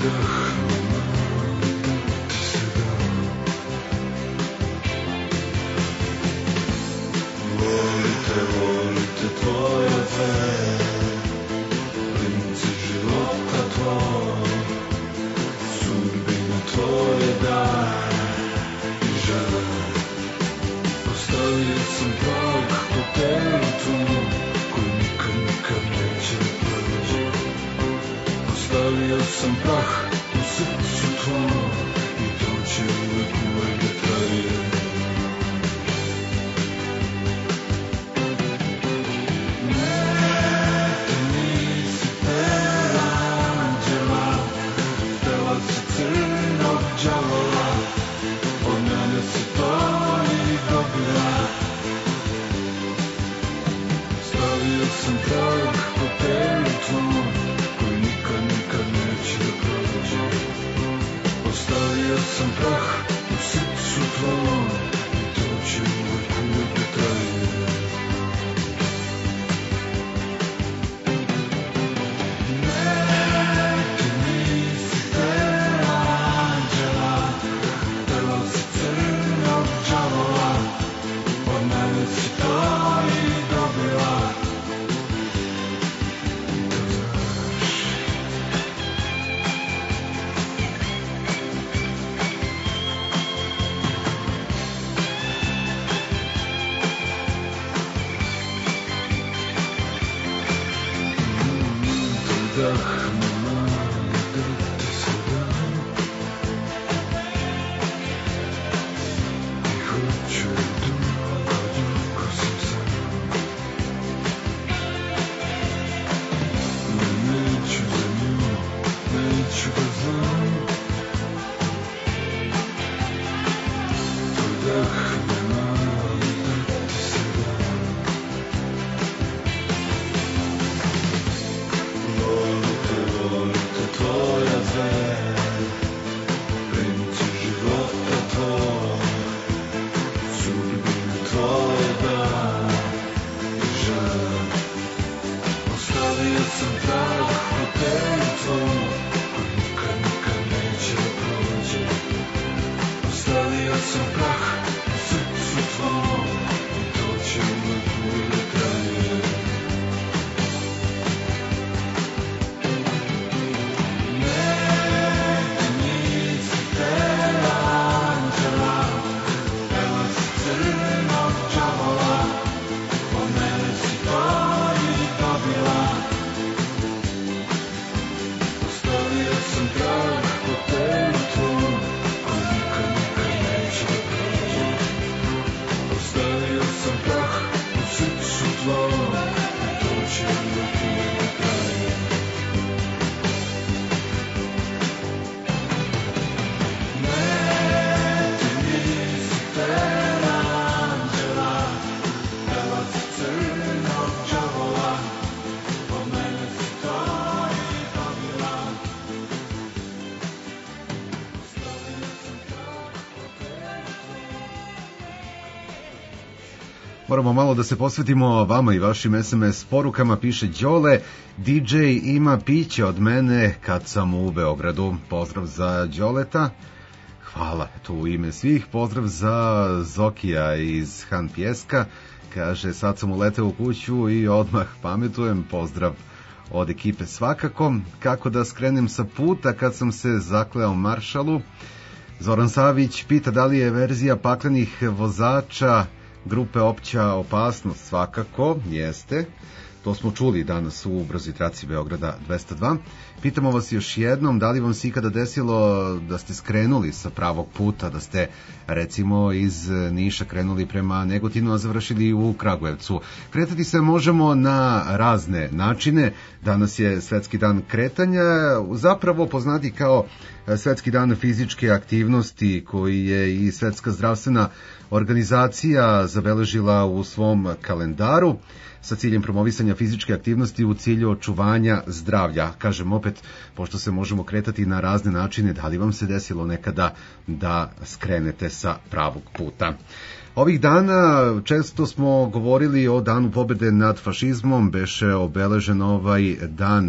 Moramo malo da se posvetimo vama i vašim SMS porukama, piše Đole, DJ ima piće od mene kad sam u Beogradu. Pozdrav za Đoleta. Hvala, tu u ime svih. Pozdrav za Zokija iz Han Pjeska. Kaže, sad sam uleteo u kuću i odmah pametujem. Pozdrav od ekipe svakako. Kako da skrenem sa puta kad sam se zakleo maršalu? Zoran Savić pita da li je verzija paklenih vozača grupe Opća opasnost. Svakako, jeste. To smo čuli danas u brzoj traci Beograda 202. Pitamo vas još jednom, da li vam se ikada desilo da ste skrenuli sa pravog puta, da ste recimo iz Niša krenuli prema Negotinu, a završili u Kragujevcu. Kretati se možemo na razne načine. Danas je Svetski dan kretanja, zapravo poznati kao Svetski dan fizičke aktivnosti, koji je i Svetska zdravstvena organizacija zabeležila u svom kalendaru sa ciljem promovisanja fizičke aktivnosti u cilju očuvanja zdravlja. Kažem opet, pošto se možemo kretati na razne načine, da li vam se desilo nekada da skrenete sa pravog puta? Ovih dana često smo govorili o danu pobede nad fašizmom, beše obeležen ovaj dan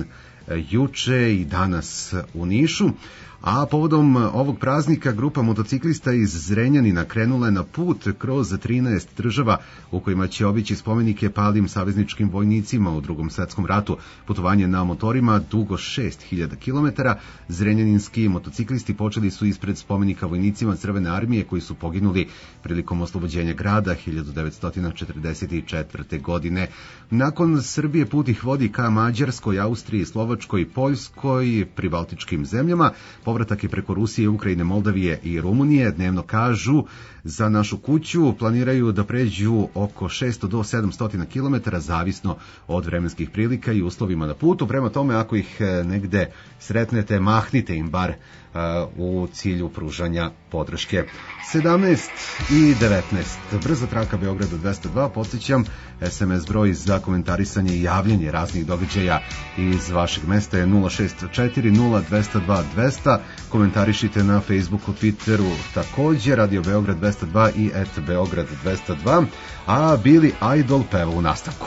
juče i danas u Nišu. A povodom ovog praznika grupa motociklista iz Zrenjanina krenula je na put kroz 13 država u kojima će obići spomenike palim savezničkim vojnicima u Drugom svetskom ratu. Putovanje na motorima dugo 6000 km. Zrenjaninski motociklisti počeli su ispred spomenika vojnicima Crvene armije koji su poginuli prilikom oslobođenja grada 1944. godine. Nakon Srbije put ih vodi ka Mađarskoj, Austriji, Slovačkoj, Poljskoj, pribaltičkim zemljama. Povratak je preko Rusije, Ukrajine, Moldavije i Rumunije. Dnevno kažu za našu kuću planiraju da pređu oko 600 do 700 km, zavisno od vremenskih prilika i uslovima na putu. Prema tome, ako ih negde sretnete, mahnite im bar u cilju pružanja podrške. 17 i 19. Brza traka Beograda 202. Podsjećam, SMS broj za komentarisanje i javljanje raznih događaja iz vašeg mesta je 064-0202-200. Komentarišite na Facebooku, Twitteru takođe, Radio Beograd 202 i @Beograd 202. A Billy Idol peva u nastavku.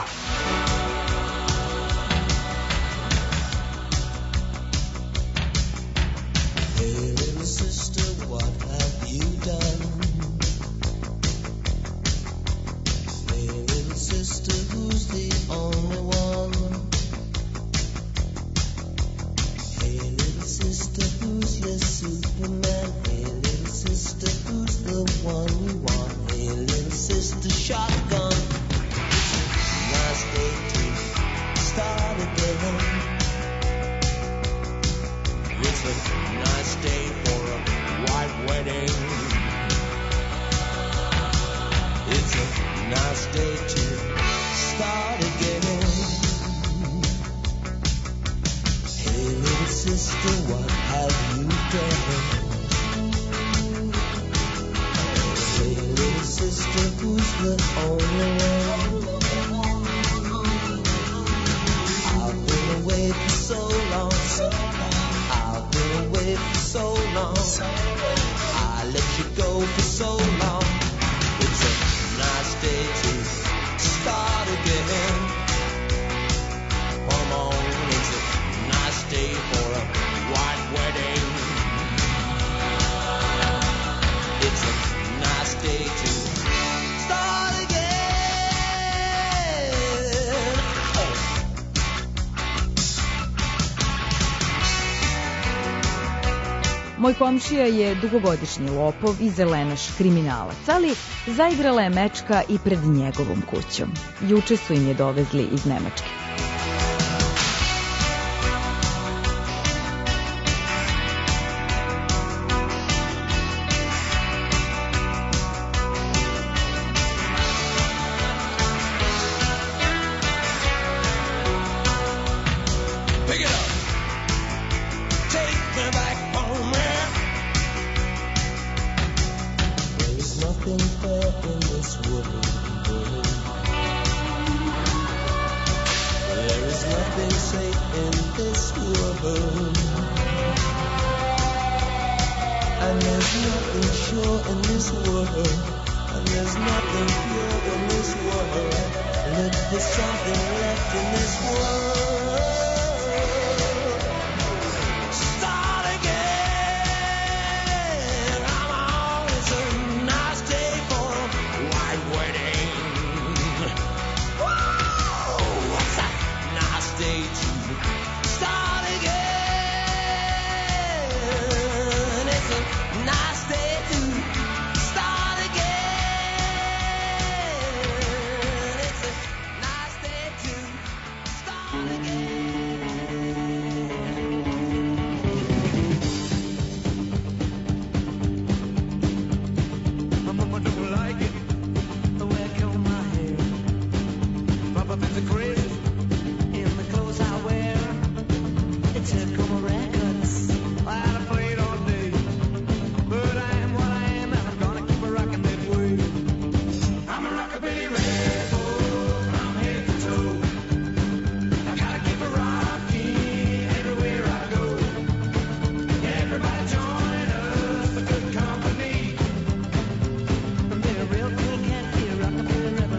Moj komšija je dugogodišnji lopov i zelenaš kriminalac, ali zaigrala je mečka i pred njegovom kućom. Juče su im je dovezli iz Nemačke.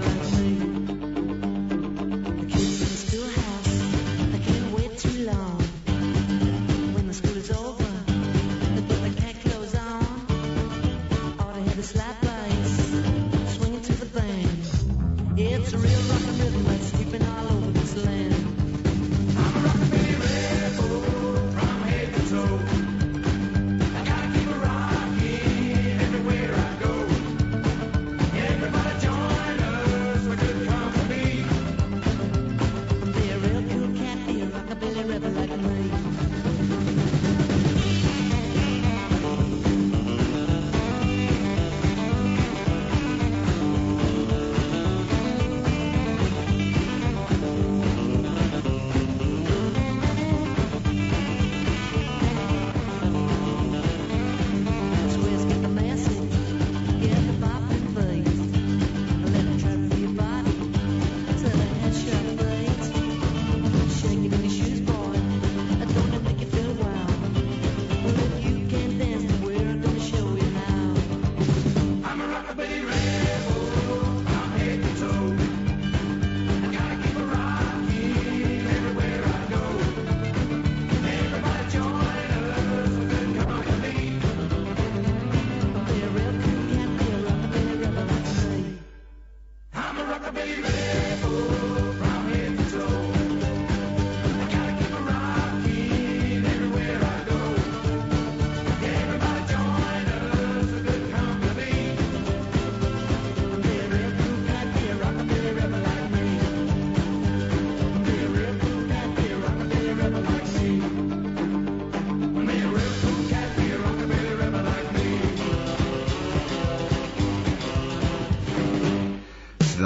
Long.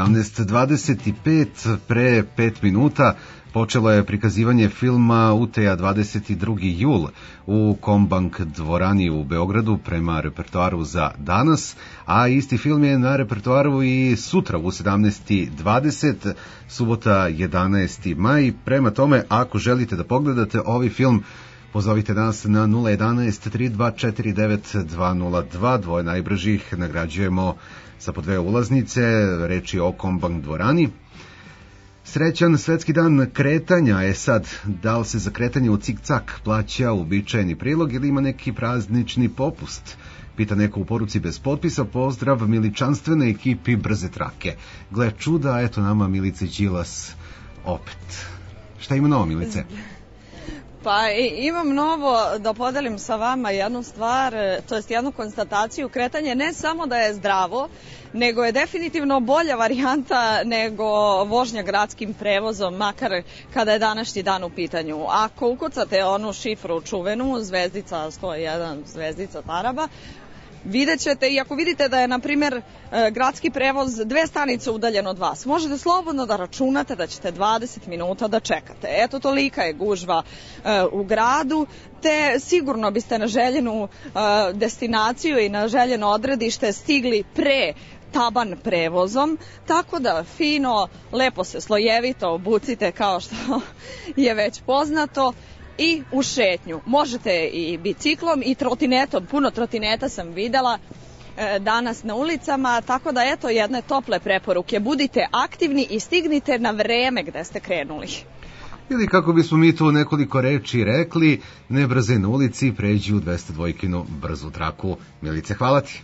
17:25 pre 5 minuta počelo je prikazivanje filma Uteja 22. jul u Kombank dvorani u Beogradu prema repertoaru za danas, a isti film je na repertoaru i sutra u 17:20, subota 11. maj. Prema tome, ako želite da pogledate ovaj film, pozovite nas na 011 3249 202, dvoje najbržih nagrađujemo sa po 2 ulaznice, reč je o Kombank dvorani. Srećan svetski dan kretanja. Sad, da li se za kretanje u cik-cak plaća uobičajeni prilog ili ima neki praznični popust? Pita neko u poruci bez potpisa. Pozdrav miličanstvenoj ekipi Brze trake. Gle čuda, eto nama Milice Đilas opet. Šta ima novo, Milice? Pa imam novo da podelim sa vama jednu stvar, to jest jednu konstataciju. Kretanje ne samo da je zdravo, nego je definitivno bolja varijanta nego vožnja gradskim prevozom, makar kada je današnji dan u pitanju. Ako ukucate onu šifru čuvenu, zvezdica 101, zvezdica taraba, vidjet ćete, i ako vidite da je, na primjer, gradski prevoz 2 stanice udaljen od vas, možete slobodno da računate da ćete 20 minuta da čekate. Eto, tolika je gužva u gradu, te sigurno biste na željenu destinaciju i na željeno odredište stigli pre taban prevozom, tako da fino, lepo se slojevito obucite kao što je već poznato i u šetnju. Možete i biciklom i trotinetom, puno trotineta sam videla danas na ulicama, tako da eto jedne tople preporuke. Budite aktivni i stignite na vreme gde ste krenuli. Ili kako bismo mi tu nekoliko reči rekli, ne brze na ulici, pređi u 202-kinu brzu traku. Milice, hvala ti.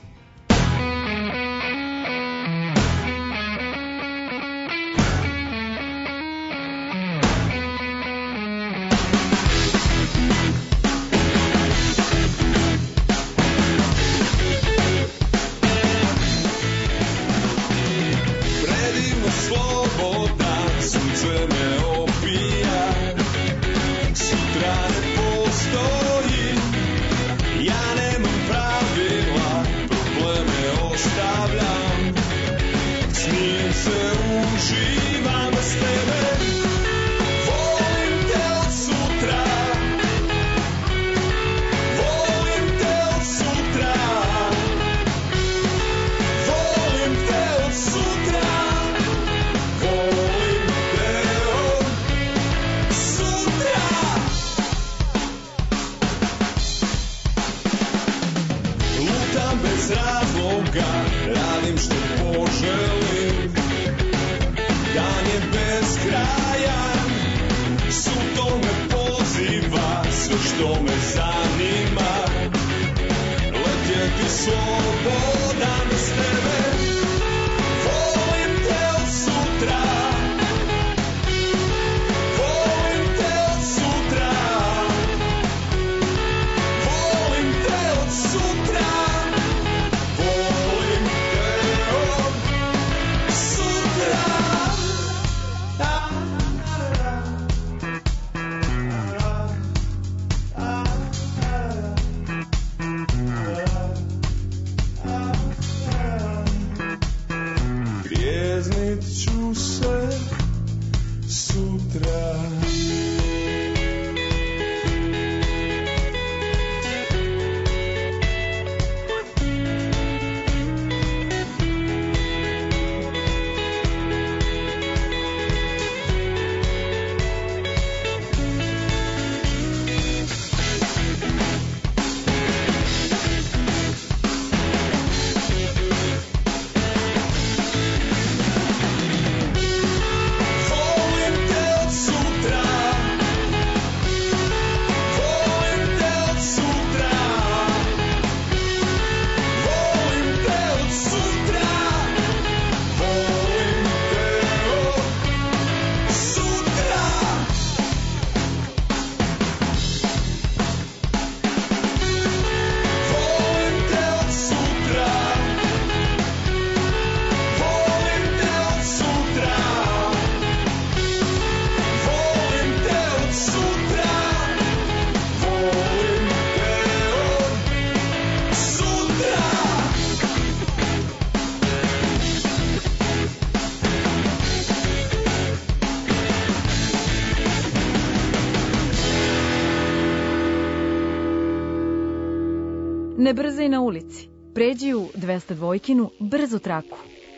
Ne brzaj na ulici. Pređi u 202-kinu brzu traku.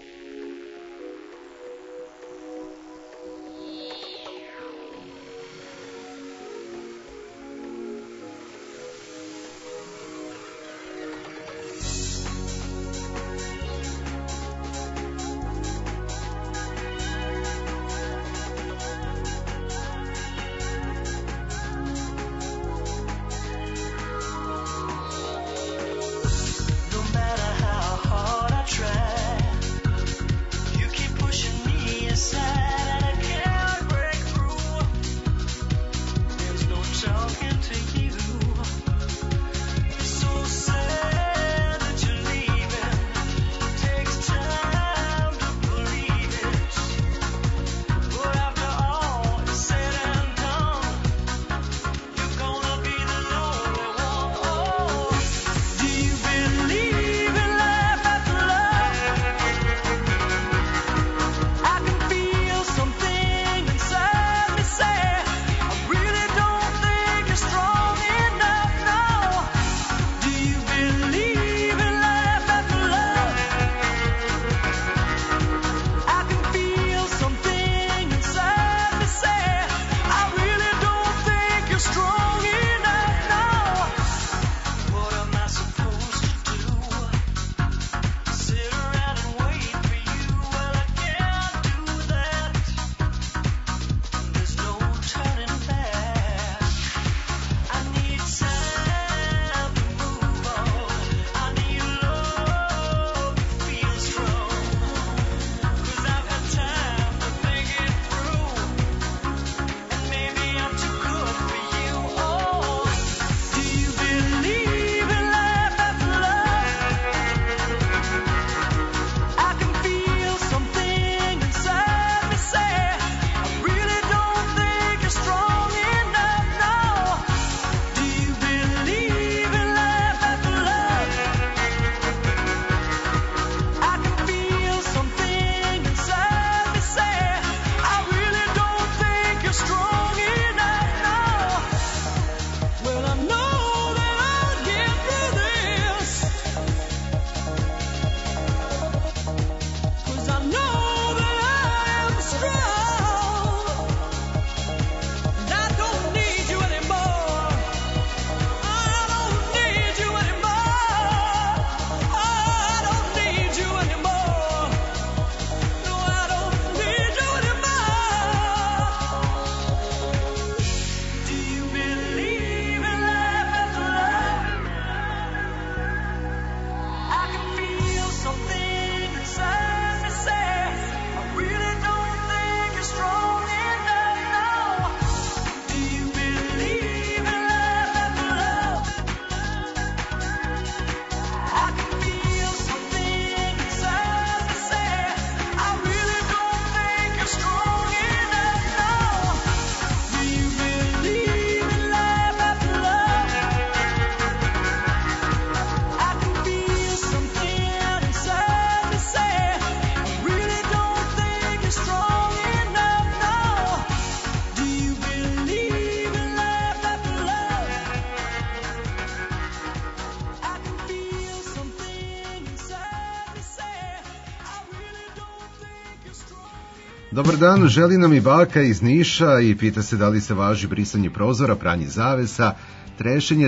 Dobar dan, želi nam i baka iz Niša i pita se da li se važi brisanje prozora, pranje zavesa, trešenje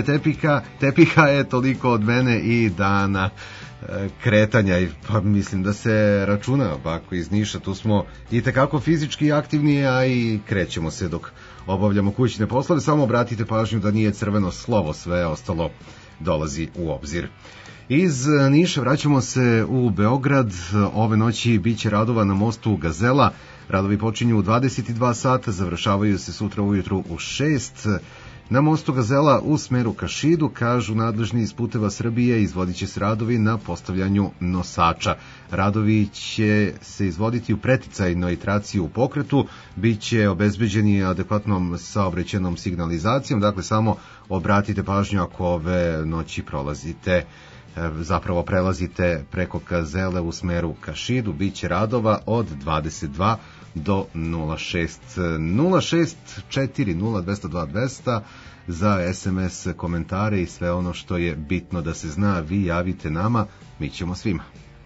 tepiha je toliko od mene i dana kretanja. Pa mislim da se računa, bako iz Niša, tu smo i tekako fizički aktivni, a i krećemo se dok obavljamo kućne poslove. Samo obratite pažnju da nije crveno slovo, sve ostalo dolazi u obzir. Iz Niša vraćamo se u Beograd. Ove noći biće radova na mostu Gazela. Radovi počinju u 22 sata, završavaju se sutra ujutru u 6. Na mostu Gazela u smeru ka Šidu, kažu nadležni iz Puteva Srbije, izvodit će se radovi na postavljanju nosača. Radovi će se izvoditi u preticajnoj traciji u pokretu, bit će obezbeđeni adekvatnom saobraćajnom signalizacijom, dakle samo obratite pažnju ako ove noći prelazite preko Gazele u smeru ka Šidu, bit će radova od 22 do 06. 064 022200 za SMS komentare i sve ono što je bitno da se zna. Vi javite nama, mi ćemo svima.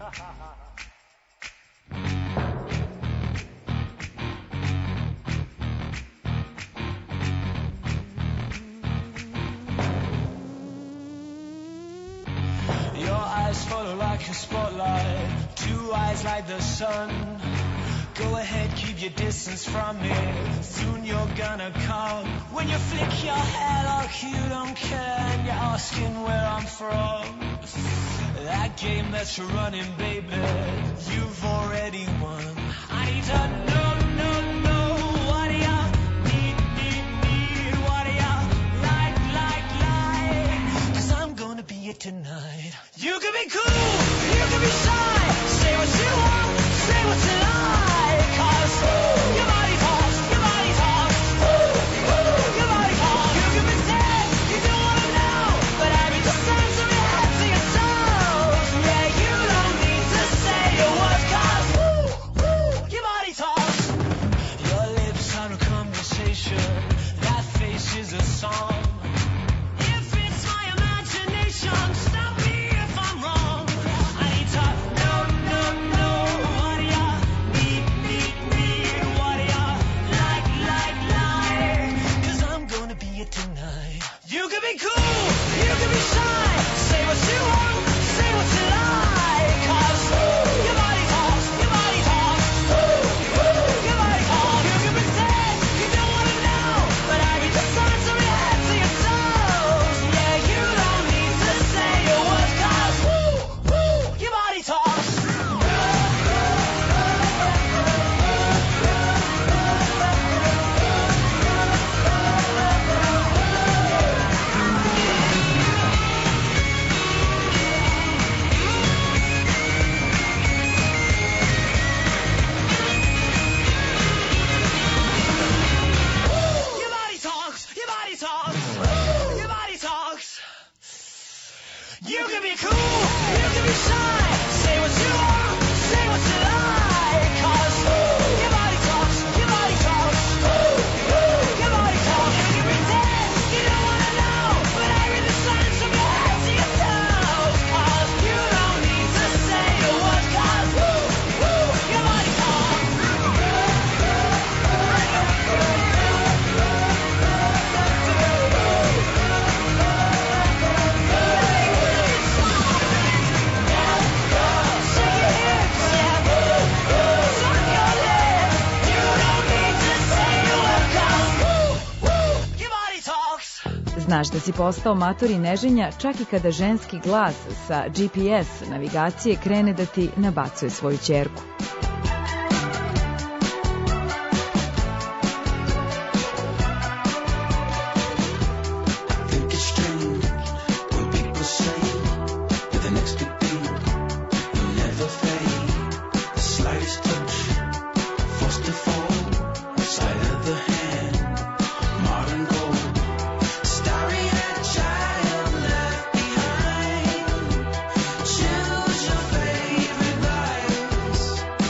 A spotlight, two eyes like the sun. Go ahead, keep your distance from me. Soon you're gonna come. When you flick your hair like you don't care, and you're asking where I'm from. That game that you're running, baby, you've already won. I need to know, what do ya need, what do ya like, 'cause I'm gonna be it tonight. You can be cool, you can be shy, say what you want, say what you like, 'cause your body talks, your body talks, your body talks. You can pretend you don't wanna know, but I read the signs from your head to your toes. Yeah, you don't need to say a word, 'cause your body talks. Your lips are a conversation, that face is a song. If it's my imagination, stop me if I'm wrong. I need to know, what do ya need, what do ya like, 'cause I'm gonna be it tonight. You can be cool, you can be shy, say what you want, say what you like, 'cause your body talks, your body talks, your body talks. You can pretend you don't wanna know, but I read the signs from your head to your toes. Yeah, you don't need to say a word, 'cause your body talks. Your body talks, your body talks, your body talks. You can be cool, you can be shy, say what you want, say what you like, 'cause your body talks, your body talks, your body talks. You can pretend you don't wanna know, but I read the signs from your head to your toes, 'cause you don't need to say a word, 'cause your body talks. Znaš da si postao mator i neženja čak i kada ženski glas sa GPS navigacije krene da ti nabacuje svoju ćerku. Think it's strange when people say you're the next big thing, you'll never fade. The slightest touch, forced to fall, sleight of the hand, modern gold. Starry-eyed child left behind. Choose your favorite vice.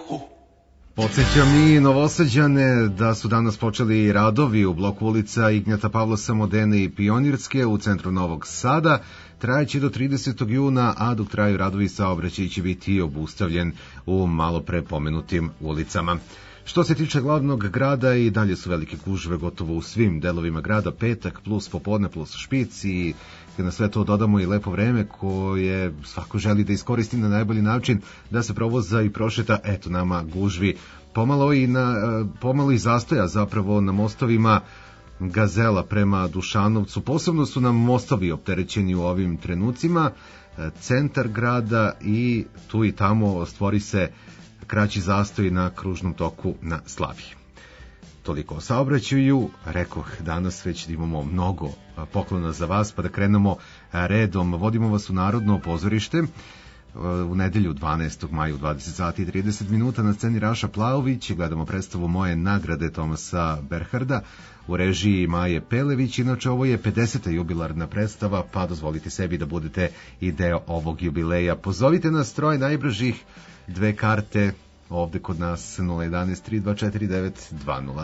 Podsjećam i Novosađane da su danas počeli radovi u bloku ulica Ignjata Pavla Samodene i Pionirske u centru Novog Sada. Trajeće do 30. juna, a dok traju radovi saobraćaj će biti obustavljen u malo pre pomenutim ulicama. Što se tiče glavnog grada, i dalje su velike gužve gotovo u svim delovima grada, petak plus popodne plus špic, i kad na sve to dodamo i lepo vreme koje svako želi da iskoristi na najbolji način da se provoza i prošeta, eto nama gužvi pomalo i zastoja zapravo na mostovima Gazela prema Dušanovcu. Posebno su nam mostovi opterećeni u ovim trenucima, centar grada, i tu i tamo stvori se kraći zastoj na kružnom toku na Slaviji. Toliko o saobraćaju. Rekoh, danas već imamo mnogo poklona za vas, pa da krenemo redom. Vodimo vas u Narodno pozorište u nedelju 12. maja u 20 sati i 30 minuta na sceni Raša Plaović. Gledamo predstavu Moje nagrade Tomasa Berharda u režiji Maje Pelević. Inače, ovo je 50. jubilarna predstava, pa dozvolite sebi da budete i deo ovog jubileja. Pozovite nas, troje najbržih, 2 karte ovde kod nas 011 3249 202.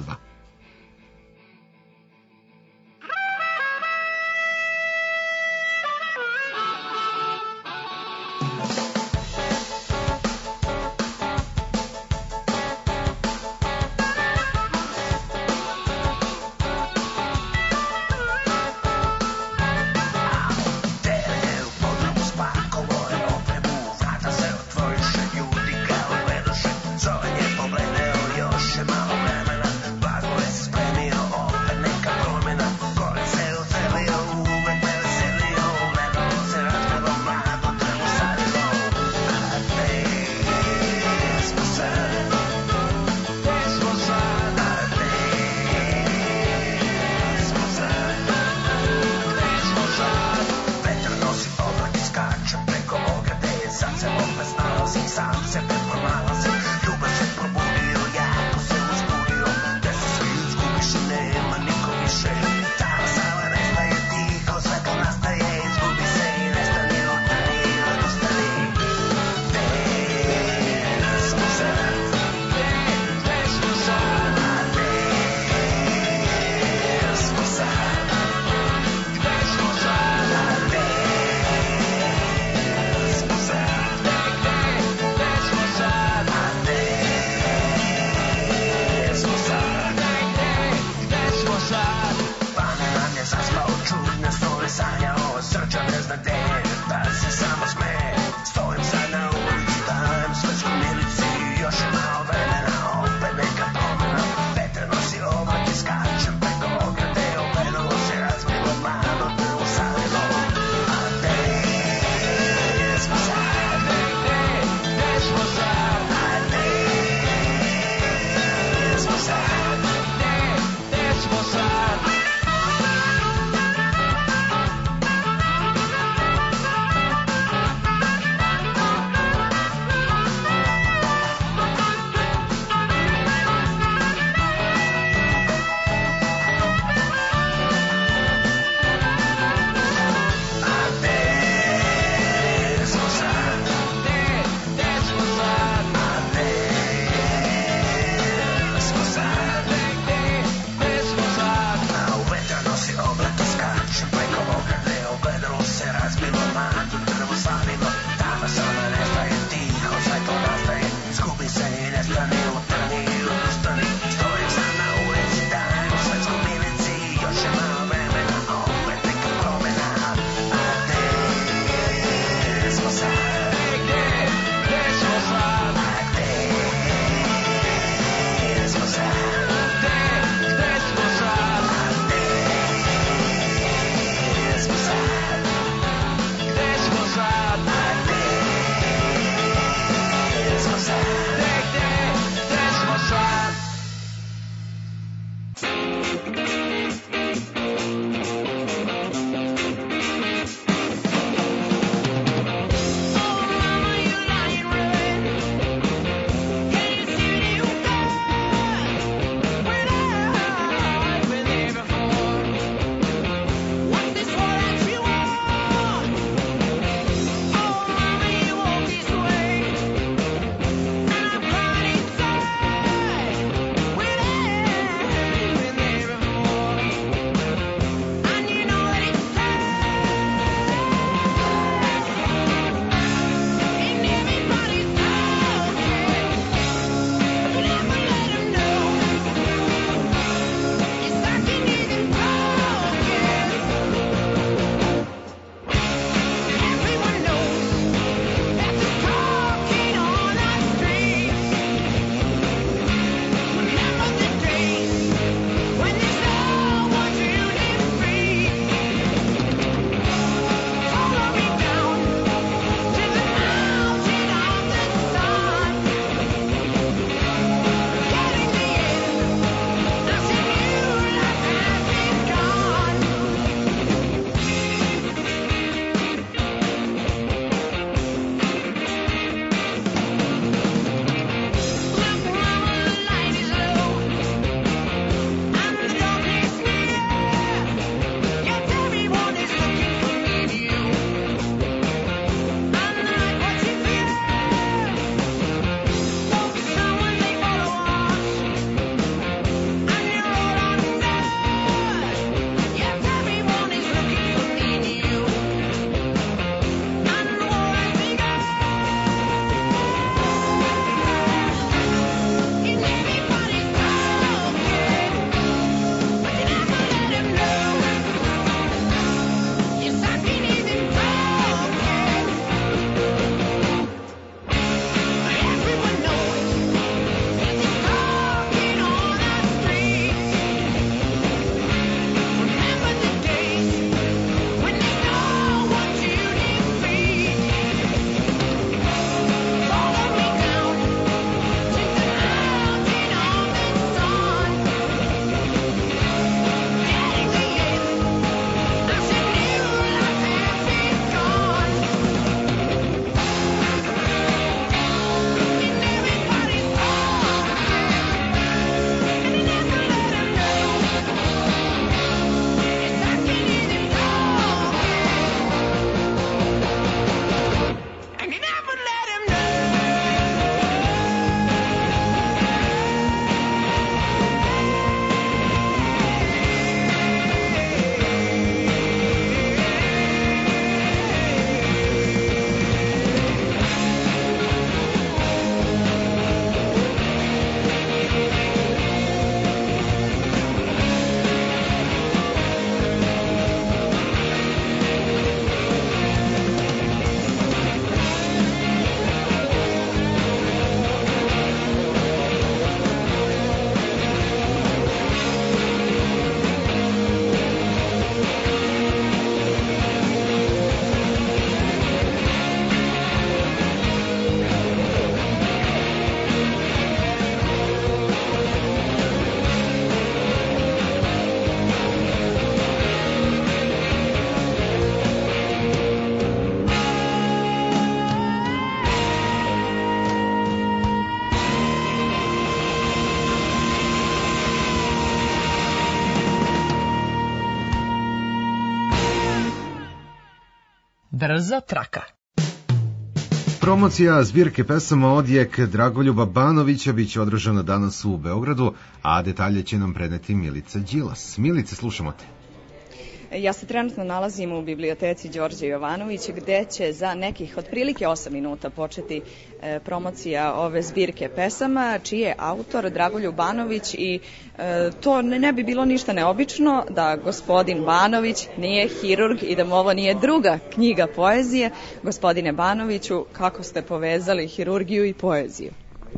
Brza traka. Promocija zbirke pesama Odjek Dragoljuba Banovića biće održana danas u Beogradu, a detalje će nam preneti Milica Đilas. Milice, slušamo te. Ja se trenutno nalazim u biblioteci Đorđe Jovanović, gde će za nekih otprilike 8 minuta početi promocija ove zbirke pesama, čiji je autor Dragoljub Banović i to ne bi bilo ništa neobično da gospodin Banović nije hirurg i da mu ovo nije druga knjiga poezije. Gospodine Banoviću, kako ste povezali hirurgiju i poeziju?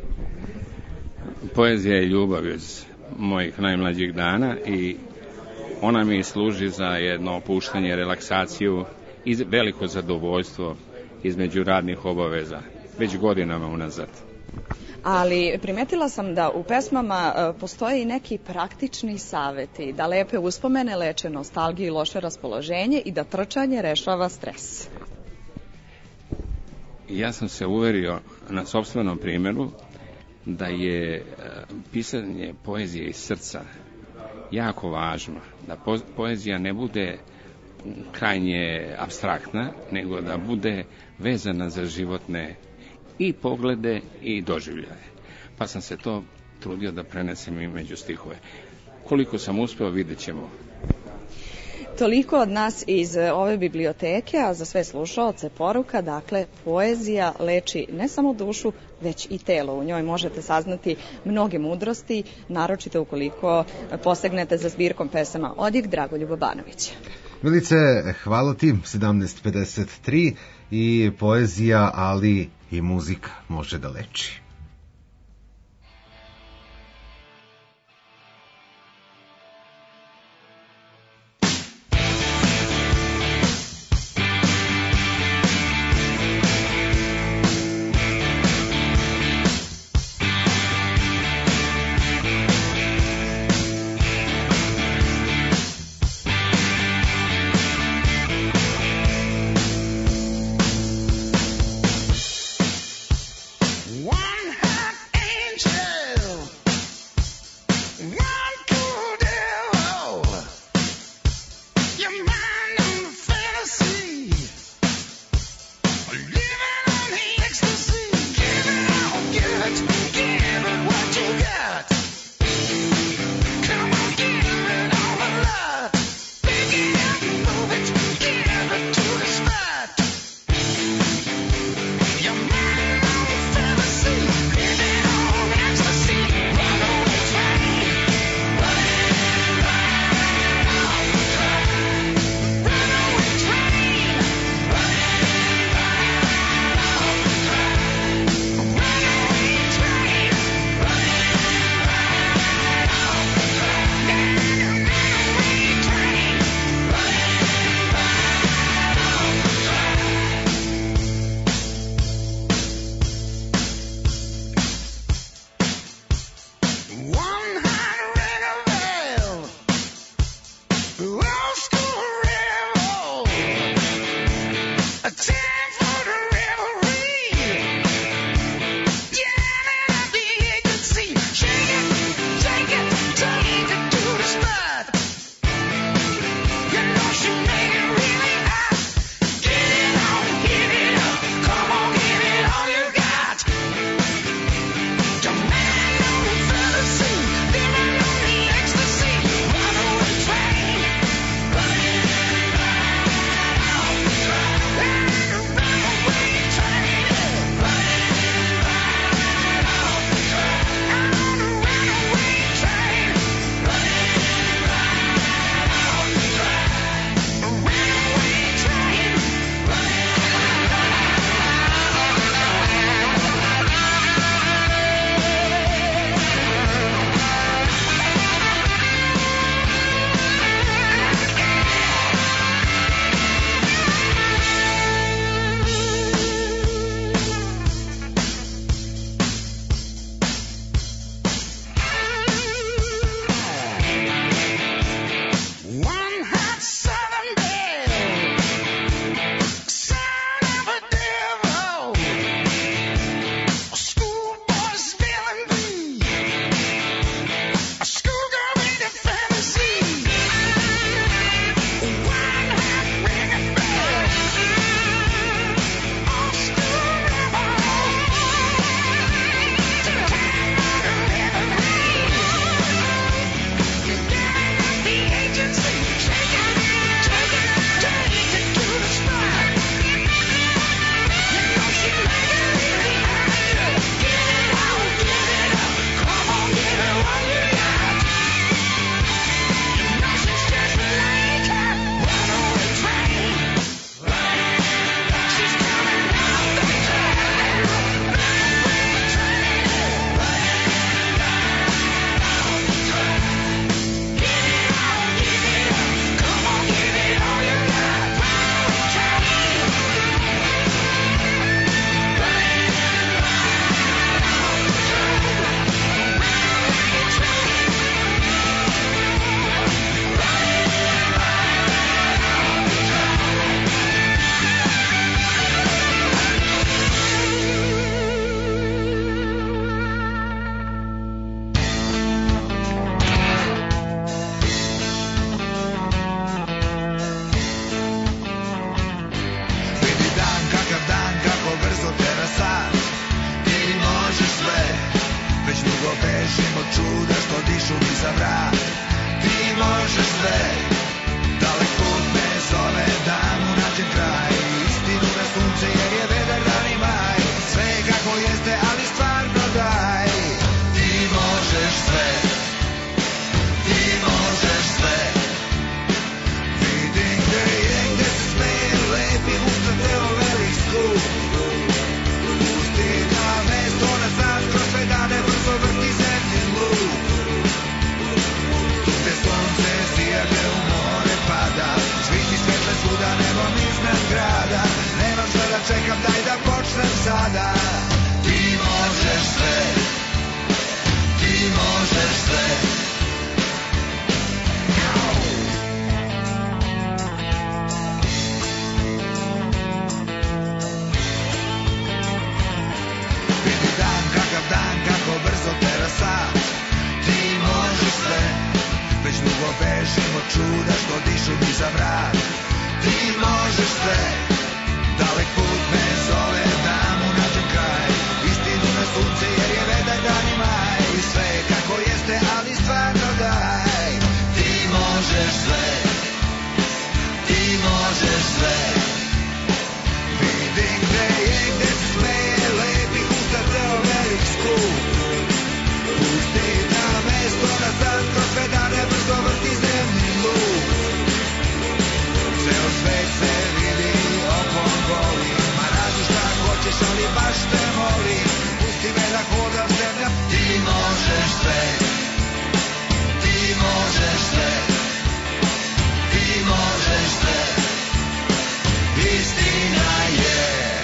Poezija je ljubav iz mojih najmlađih dana i ona mi služi za jedno opuštanje, relaksaciju i veliko zadovoljstvo između radnih obaveza, već godinama unazad. Ali primetila sam da u pesmama postoje i neki praktični saveti, da lepe uspomene leče nostalgiju i loše raspoloženje i da trčanje rešava stres. Ja sam se uverio na sopstvenom primjeru da je pisanje poezije iz srca jako važno, da poezija ne bude krajnje apstraktna, nego da bude vezana za životne i poglede i doživljaje. Pa sam se to trudio da prenesem i među stihove. Koliko sam uspeo, vidjet ćemo. Toliko od nas iz ove biblioteke, a za sve slušaoce poruka, dakle, poezija leči ne samo dušu, već i telo. U njoj možete saznati mnoge mudrosti, naročito ukoliko posegnete za zbirkom pesama Odjek Dragoljuba Banovića. Milice, hvala ti, 17:53 i poezija, ali i muzika može da leči. One bežimo čuda što dišu mi za vrat. Ti možeš sve, dalek put me zove da mu nađem kraj. Istinu na sunce jer je vedar dan i maj. Sve kako jeste, ali stvarno daj. Ti možeš sve, ti možeš sve. Vidim gde je, gde se smeje lepi usta teo velik skup. Pusti da mesto nazad kroz sve dane brzo vrti zemlji lup. Tu gde sunce sija, gde u more pada, sviti svetle svuda nebom iznad grada. Nemam šta da čekam, daj da počnem sada. Ti možeš sve, ti možeš sve. Vidi dan, kakav dan, kako brzo tera sat. Ti možeš sve, već dugo bežim od čuda što dišu mi za vrat. Ti možeš sve, dalek put me zove da mu nađem kraj. Istinu na sunce jer je vedar dan i maj. Sve kako jeste, ali stvarno daj. Ti možeš sve, ti možeš sve. Vidim gde je, gde se smeje lepih usta teo velik skup. Pusti na mesto nazad kroz sve dane brzo vrti zemlji lup. Ceo svet se vidi okom golim, ma radi šta hoćeš, ali baš te molim. Pusti me da hodam zemlja. Ti možeš sve, ti možeš sve, ti možeš sve. Istina je.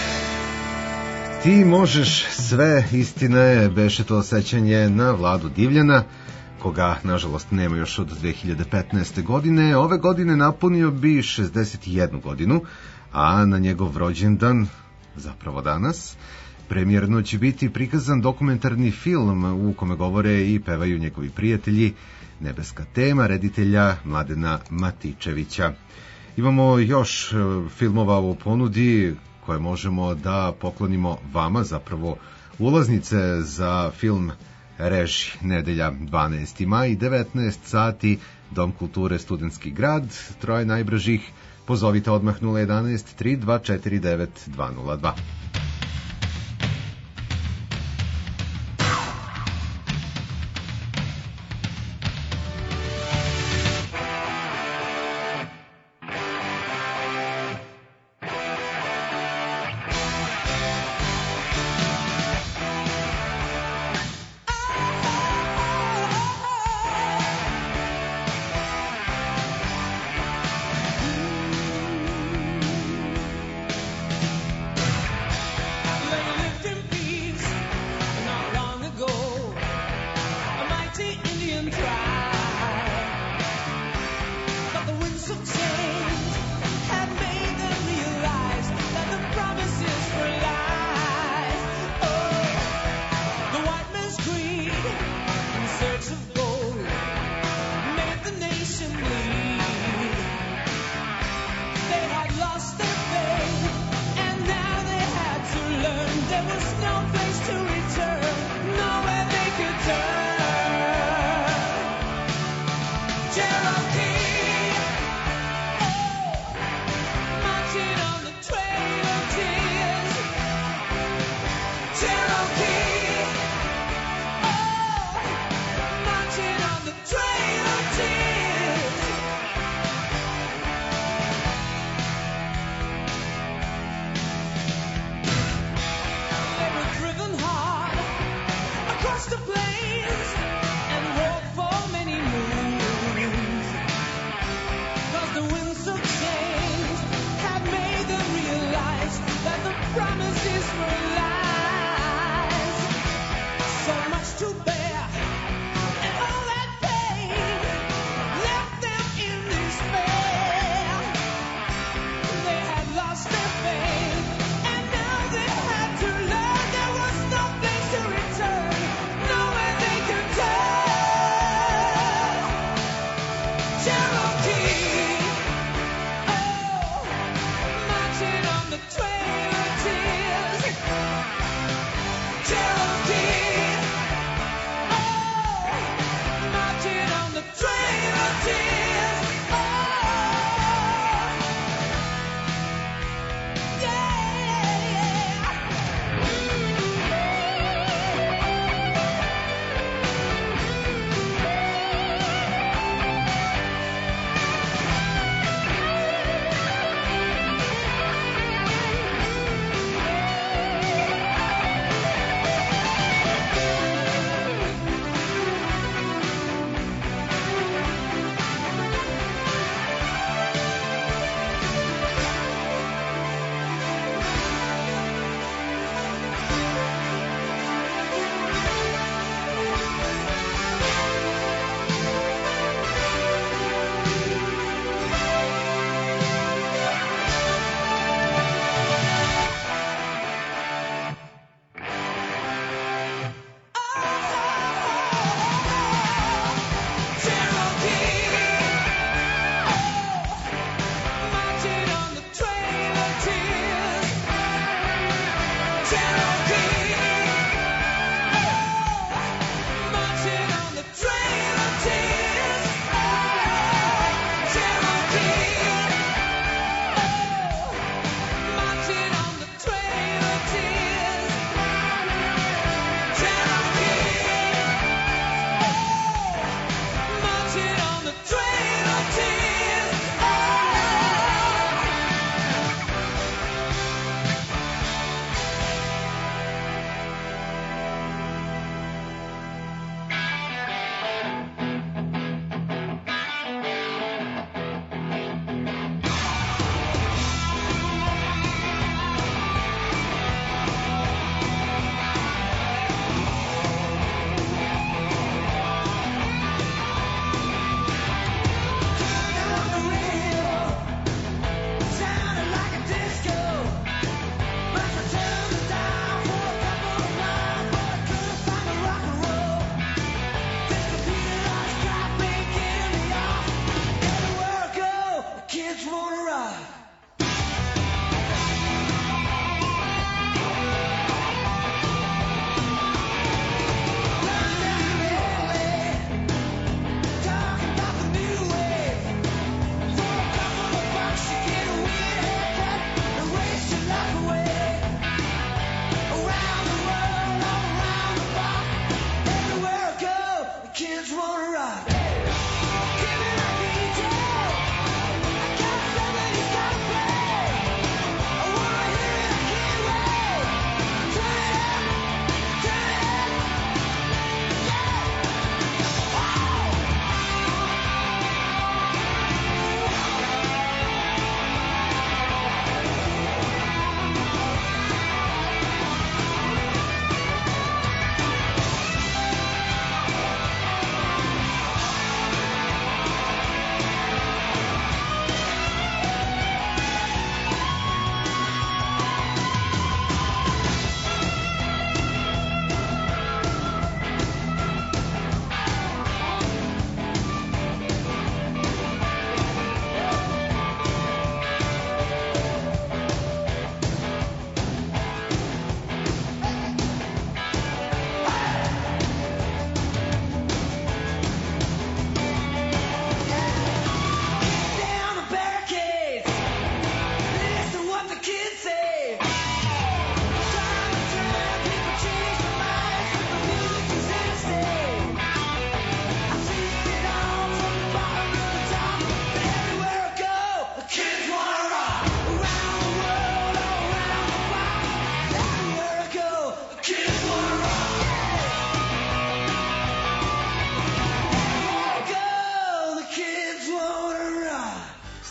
Ti možeš sve, istina je, beše to sećanje na Vladu Divljana, koga nažalost nema još od 2015. godine. Ove godine napunio bi 61 godinu, a na njegov rođendan, zapravo danas, premijerno će biti prikazan dokumentarni film u kome govore i pevaju njegovi prijatelji, Nebeska tema, reditelja Mladena Matičevića. Imamo još filmova u ponudi koje možemo da poklonimo vama, zapravo ulaznice za film Reži, nedelja 12. maj, 19 sati, Dom kulture Studentski grad, troje najbržih, pozovite odmah 011 3249 202.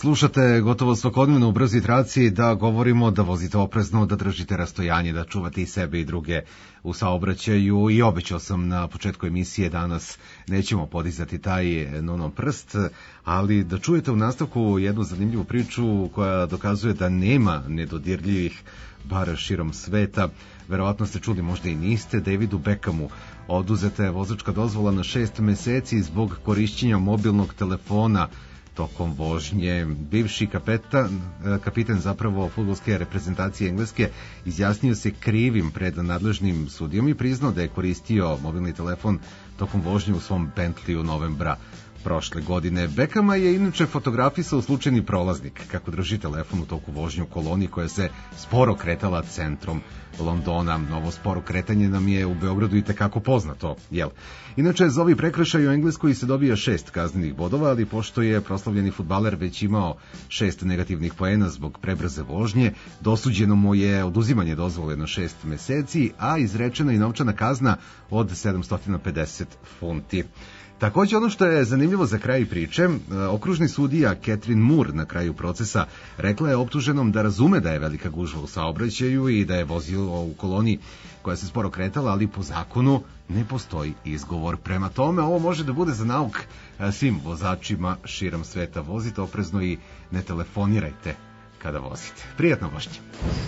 Slušate gotovo svakodnevno u Brzi traci da govorimo da vozite oprezno, da držite rastojanje, da čuvate i sebe i druge u saobraćaju i obećao sam na početku emisije danas nećemo podizati taj nonom prst, ali da čujete u nastavku jednu zanimljivu priču koja dokazuje da nema nedodirljivih bar širom sveta. Verovatno ste čuli, možda i niste, Davidu Beckhamu oduzeta je vozačka dozvola na 6 meseci zbog korišćenja mobilnog telefona tokom vožnje. Bivši kapiten zapravo fudbalske reprezentacije Engleske izjasnio se krivim pred nadležnim sudijom i priznao da je koristio mobilni telefon tokom vožnje u svom Bentleyu novembra prošle godine. Beckhama je inače fotografisao slučajni prolaznik kako drži telefon u toku vožnje u koloni koja se sporo kretala centrom Londona. Ovo sporo kretanje nam je u Beogradu i tekako poznato, jel? Inače, za ovi prekršaj u Engleskoj se dobija 6 kaznenih bodova, ali pošto je proslavljeni fudbaler već imao 6 negativnih poena zbog prebrze vožnje, dosuđeno mu je oduzimanje dozvole na 6 meseci, a izrečena i novčana kazna od 750 funti. Takođe, ono što je zanimljivo za kraj priče, okružni sudija Catherine Moore na kraju procesa rekla je optuženom da razume da je velika gužva u saobraćaju i da je vozilo u koloni koja se sporo kretala, ali po zakonu ne postoji izgovor. Prema tome, ovo može da bude za nauk svim vozačima širom sveta. Vozite oprezno i ne telefonirajte kada vozite. Prijatno vožnje.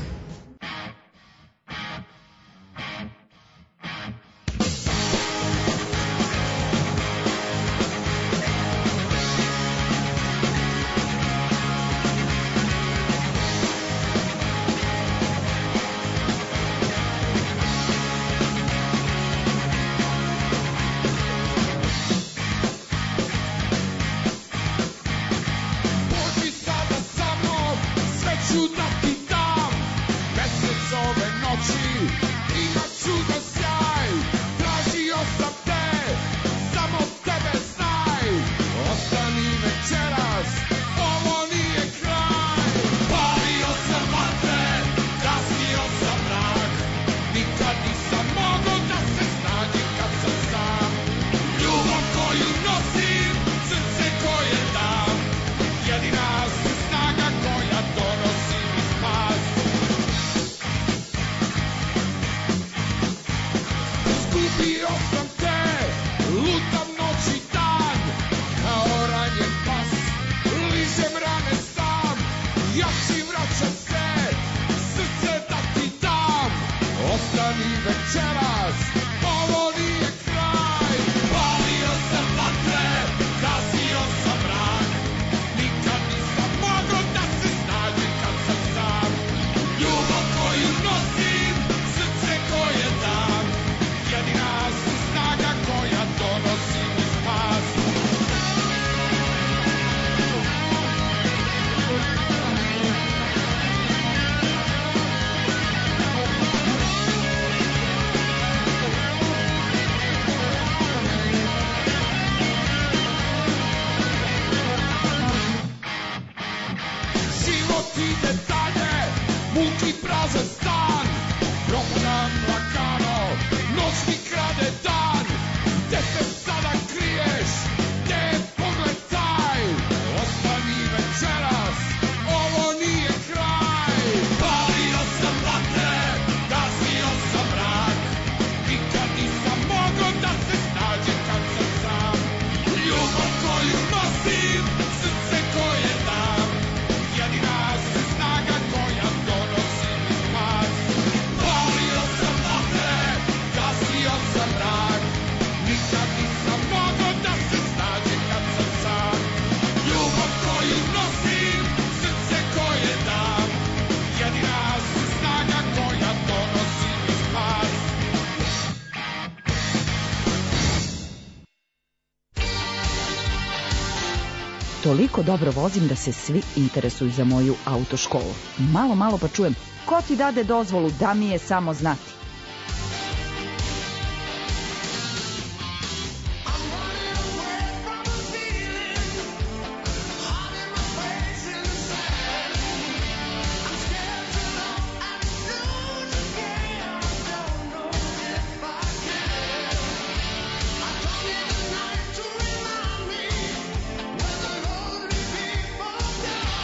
Toliko dobro vozim da se svi interesuju za moju autoškolu. Malo pa čujem, ko ti dade dozvolu, da mi je samo znati. Yeah.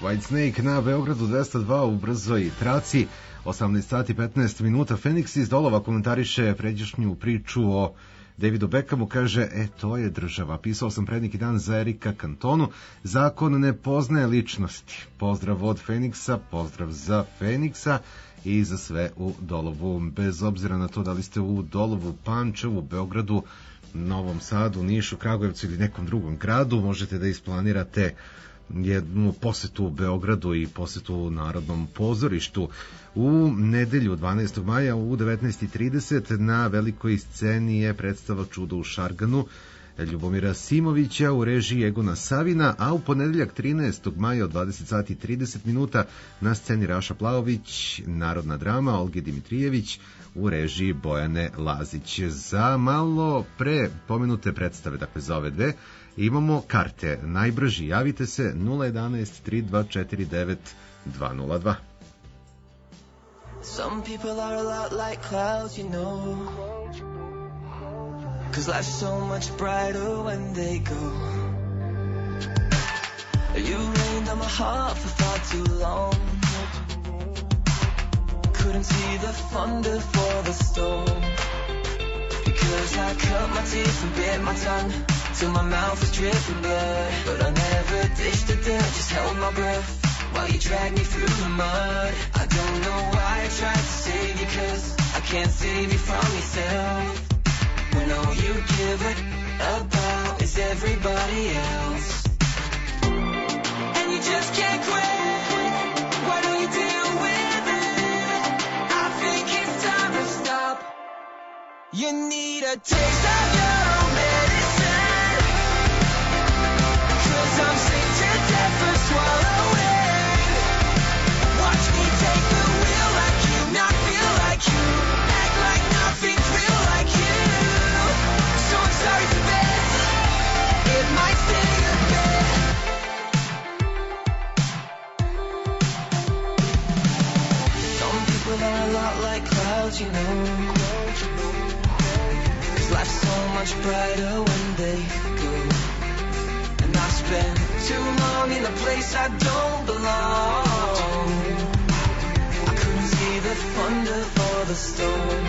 Whitesnake na Beogradu 202 u brzoj traci, 18 sati 15 minuta. Feniks iz Dolova komentariše pređašnju priču o Davidu Beckhamu, kaže, to je država. Pisao sam pred neki dan za Erika Cantonu. Zakon ne poznaje ličnosti. Pozdrav od Feniksa, pozdrav za Feniksa i za sve u Dolovu. Bez obzira na to da li ste u Dolovu, Pančevu, Beogradu, Novom Sadu, Nišu, Kragujevcu ili nekom drugom gradu, možete da isplanirate jednu posetu u Beogradu i posetu u Narodnom pozorištu. U nedelju 12. maja u 19.30 na velikoj sceni je predstava Čudo u Šarganu Ljubomira Simovića u režiji Egona Savina, a u ponedeljak 13. maja od 20 sati i 30 minuta na sceni Raša Plaović, narodna drama Olge Dimitrijević u režiji Bojane Lazić. Za malo pre pomenute predstave, dakle za ove dve, imamo karte. Najbrži javite se 011 3249 202. Some people are a lot like clouds, you know, 'cause life's so much brighter when they go. You rained on my heart for far too long. Couldn't see the thunder for the storm, because I cut my teeth and bit my tongue till my mouth was dripping blood. But I never ditched the dirt, just held my breath while you dragged me through the mud. I don't know why I tried to save you, 'cause I can't save you from yourself. When all you give it about is everybody else, and you just can't quit. Why don't you deal with it? I think it's time to stop. You need a taste of your own medicine, 'cause I'm sick to death for swallowing. Watch me take the wheel like you, not feel like you, act like nothing, feel like you. So I'm sorry for this, it might sting a bit. Some people are a lot like clouds, you know, 'cause life's so much brighter when they go. And I've spent too long in a place I don't belong. I couldn't see the thunder for the storm,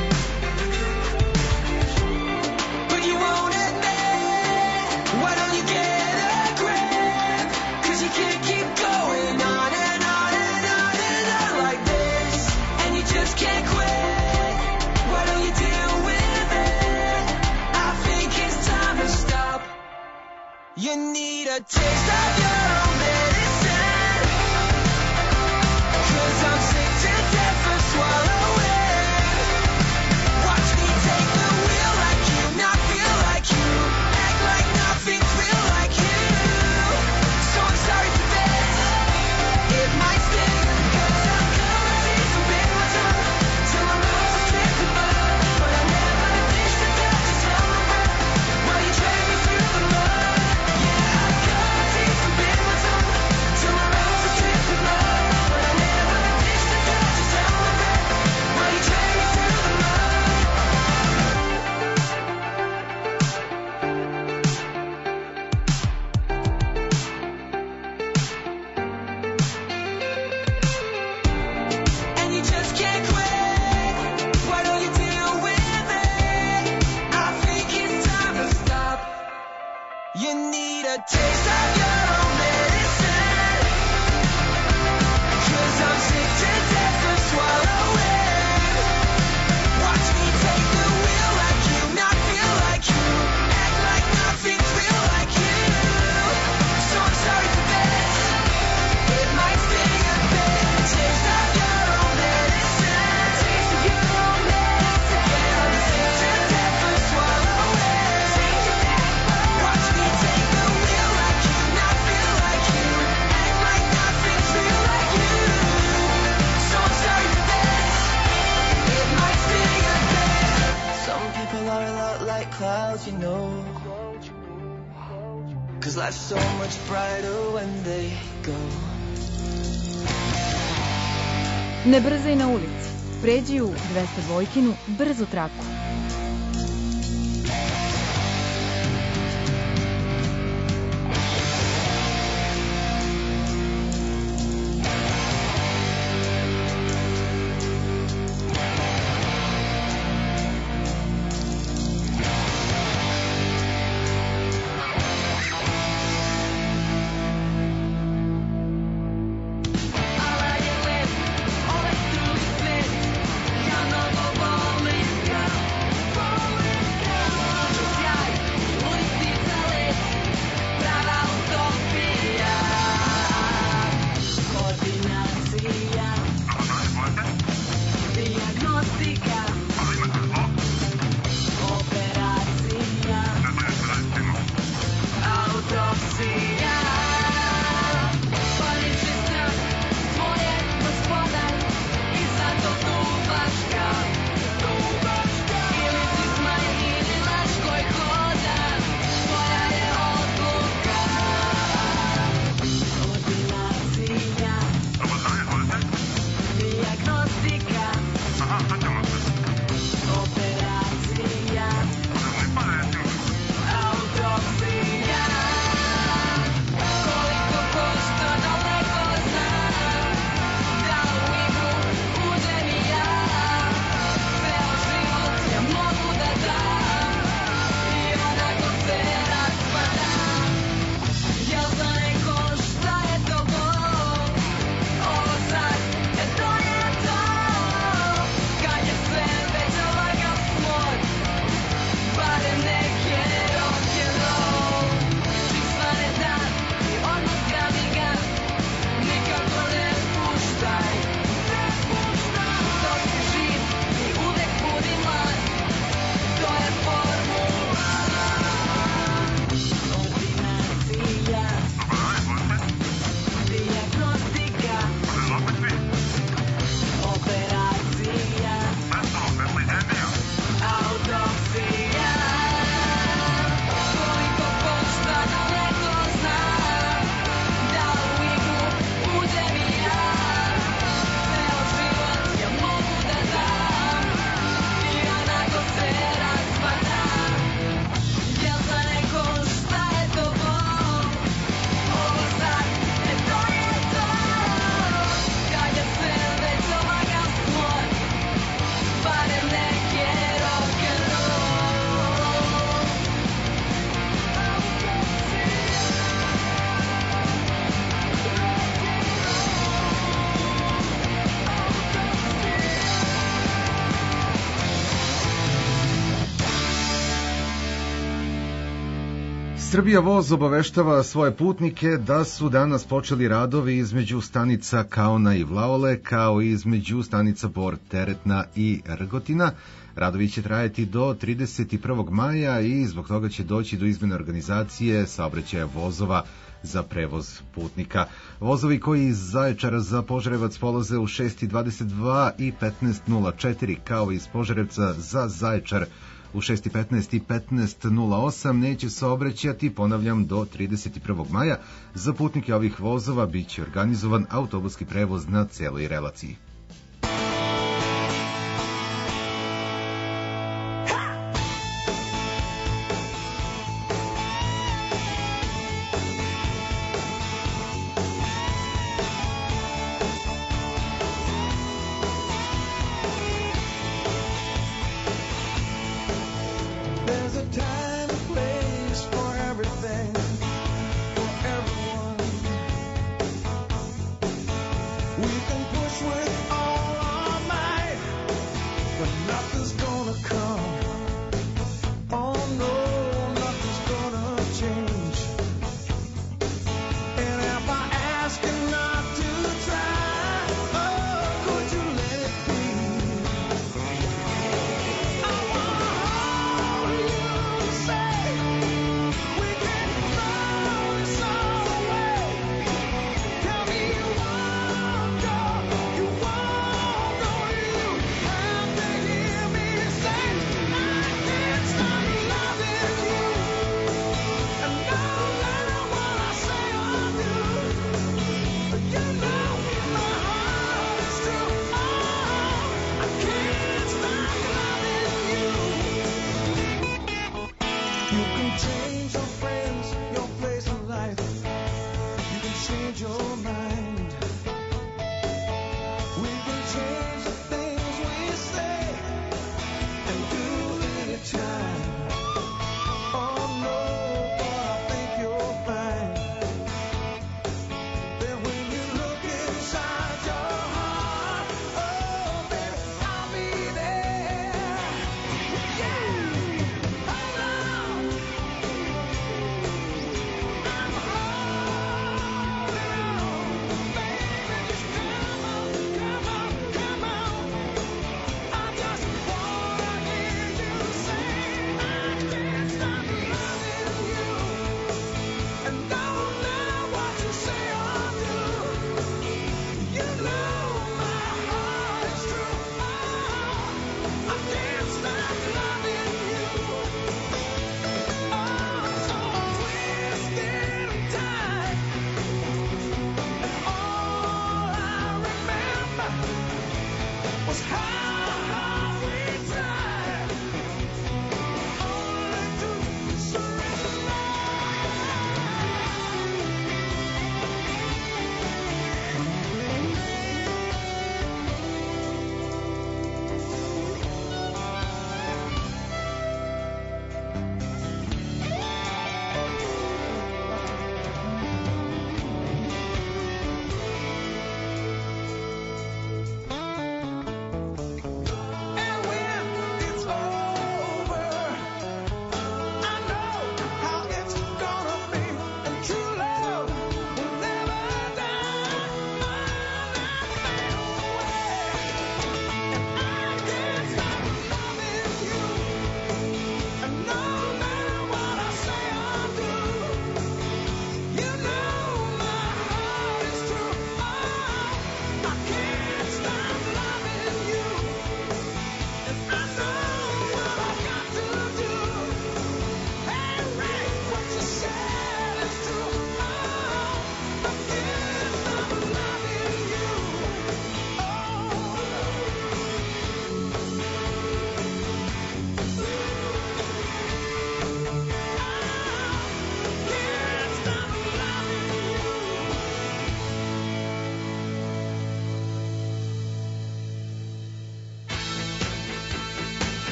but you won't admit. Why don't you get a grip? 'Cause you can't keep going on and on and on and on like this, and you just can't quit. Why don't you deal with it? I think it's time to stop. You need a taste of your own medicine, 'cause I'm sick to death for swallowing. Watch me take the wheel like you, not feel like you, act like nothing, feel like you. So I'm sorry for this, it might sting, 'cause I cut my teeth and bit my tongue till my mouth was dripping blood. But I never ditched the dirt, just held my breath while you dragged me through the mud. Yeah, I cut my teeth and bit my tongue till my mouth was dripping blood. But I never ditched the dirt, just held my breath while you dragged me through the mud. And you just can't quit. Why don't you deal with it? I think it's time to stop. You need a taste of your own medicine, 'cause I'm sick to death for swallowing. Watch me take the wheel like you, not feel like you, act like nothing, feel like you. So I'm sorry for this, it might sting a bit. Taste of your own medicine, taste of your own medicine. Yeah, I'm sick to death for swallowing. Watch me take the wheel like you, not feel like you, act like nothing, feel like you. So I'm sorry for this, it might sting a bit. Some people are a lot like clouds, you know, 'cause life's so much brighter when they go. Ne brzaj na ulici. Pređi u 202-kinu brzu traku. Srbija voz obaveštava svoje putnike da su danas počeli radovi između stanica Kaona i Vlaole, kao i između stanica Bor, Teretna i Rgotina. Radovi će trajati do 31. maja i zbog toga će doći do izmene organizacije saobraćaja vozova za prevoz putnika. Vozovi koji iz Zaječara za Požarevac polaze u 6:22 i 15:04, kao i iz Požarevca za Zaječar u 6:15 i 15:08 neće saobraćati, ponavljam, do 31. maja. Za putnike ovih vozova biće organizovan autobuski prevoz na celoj relaciji. There's a time and place for everything, for everyone. We can push with all our might, but nothing's gonna come. Oh no, nothing's gonna change. And if I ask you not to try, oh, could you let it be? I wanna hold you to say we can throw this all away. Tell me you won't go, or you have to hear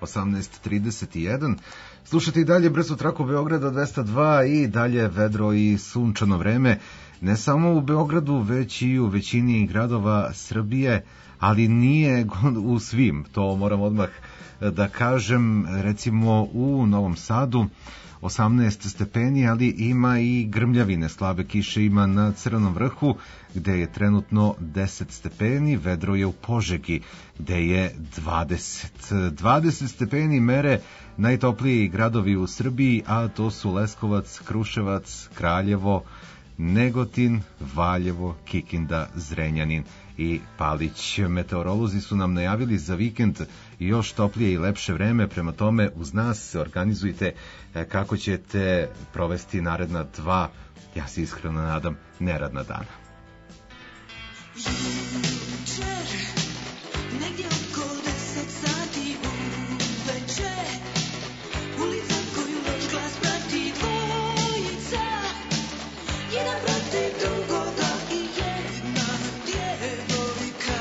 18:31. Slušate i dalje brzu traku Beograda 202 i dalje vedro i sunčano vreme, ne samo u Beogradu, već i u većini gradova Srbije, ali nije u svim, to moram odmah da kažem. Recimo u Novom Sadu 18 stepeni, ali ima i grmljavine, slabe kiše ima na Crvenom vrhu, gde je trenutno 10 stepeni, vedro je u Požegi, gde je 20 stepeni mere najtopliji gradovi u Srbiji, a to su Leskovac, Kruševac, Kraljevo, Negotin, Valjevo, Kikinda, Zrenjanin i Palić. Meteorolozi su nam najavili za vikend još toplije i lepše vreme, prema tome uz nas se organizujte kako ćete provesti naredna 2, ja se iskreno nadam, neradna dana. Negdje oko 10 sati uveče, ulica koju loš glas prati dvojica, jedan protiv drugoga i jedna djevojka.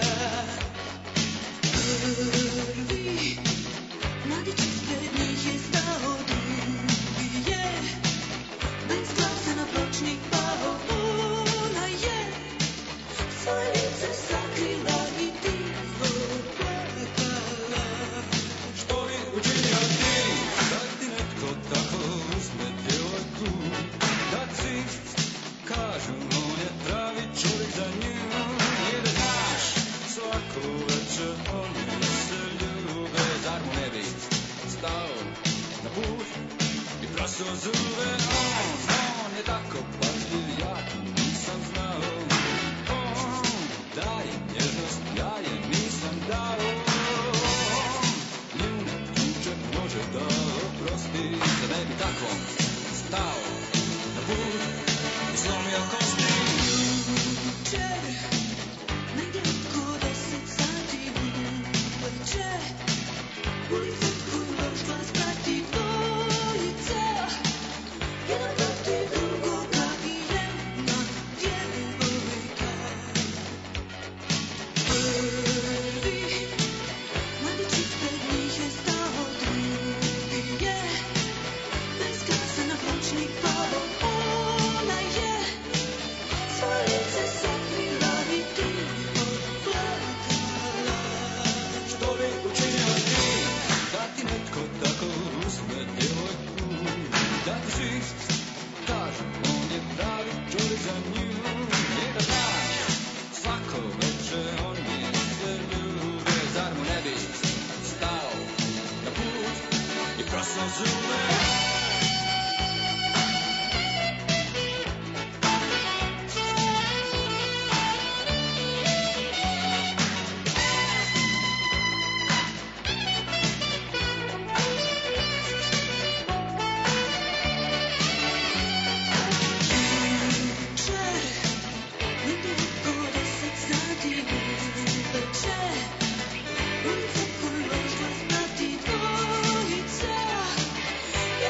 Prvi mladić ispred njih je stao, drugi je bez glasa na pločnik pao. Ona je svoje lice sakrila i tiho plakala. Što bi učinio ti, da ti netko tako uzme djevojku, da si, kažu, on je pravi čovjek za nju. I da znaš, svako večer oni se ljube, zar mu ne bi stao na put i prasao zube. On je tako pažljiv, ja nisam znao. On daje nježnost, ja je nisam dao. Nju ne tuče, može da oprosti, da ne bi tako stao na put i slomio kosti. Jučer, negdje oko 10 sati uveče, ulica koju loš glas prati dvojica, jedan protiv drugoga i jedna djevojka. Prvi mladić ispred njih je stao, drugi je bez glasa na pločnik pao. Ona je svoje lice sakrila i tiho plakala. Što bi učinio ti, da ti netko tako uzme djevojku, da ti svi kažu, on je pravi čovjek za nju. I da znaš, svako večer oni se ljube, zar mu ne bi stao na put i prasao zube. Jučer, negdje oko 10 sati uveče, ulica koju loš glas prati dvojica,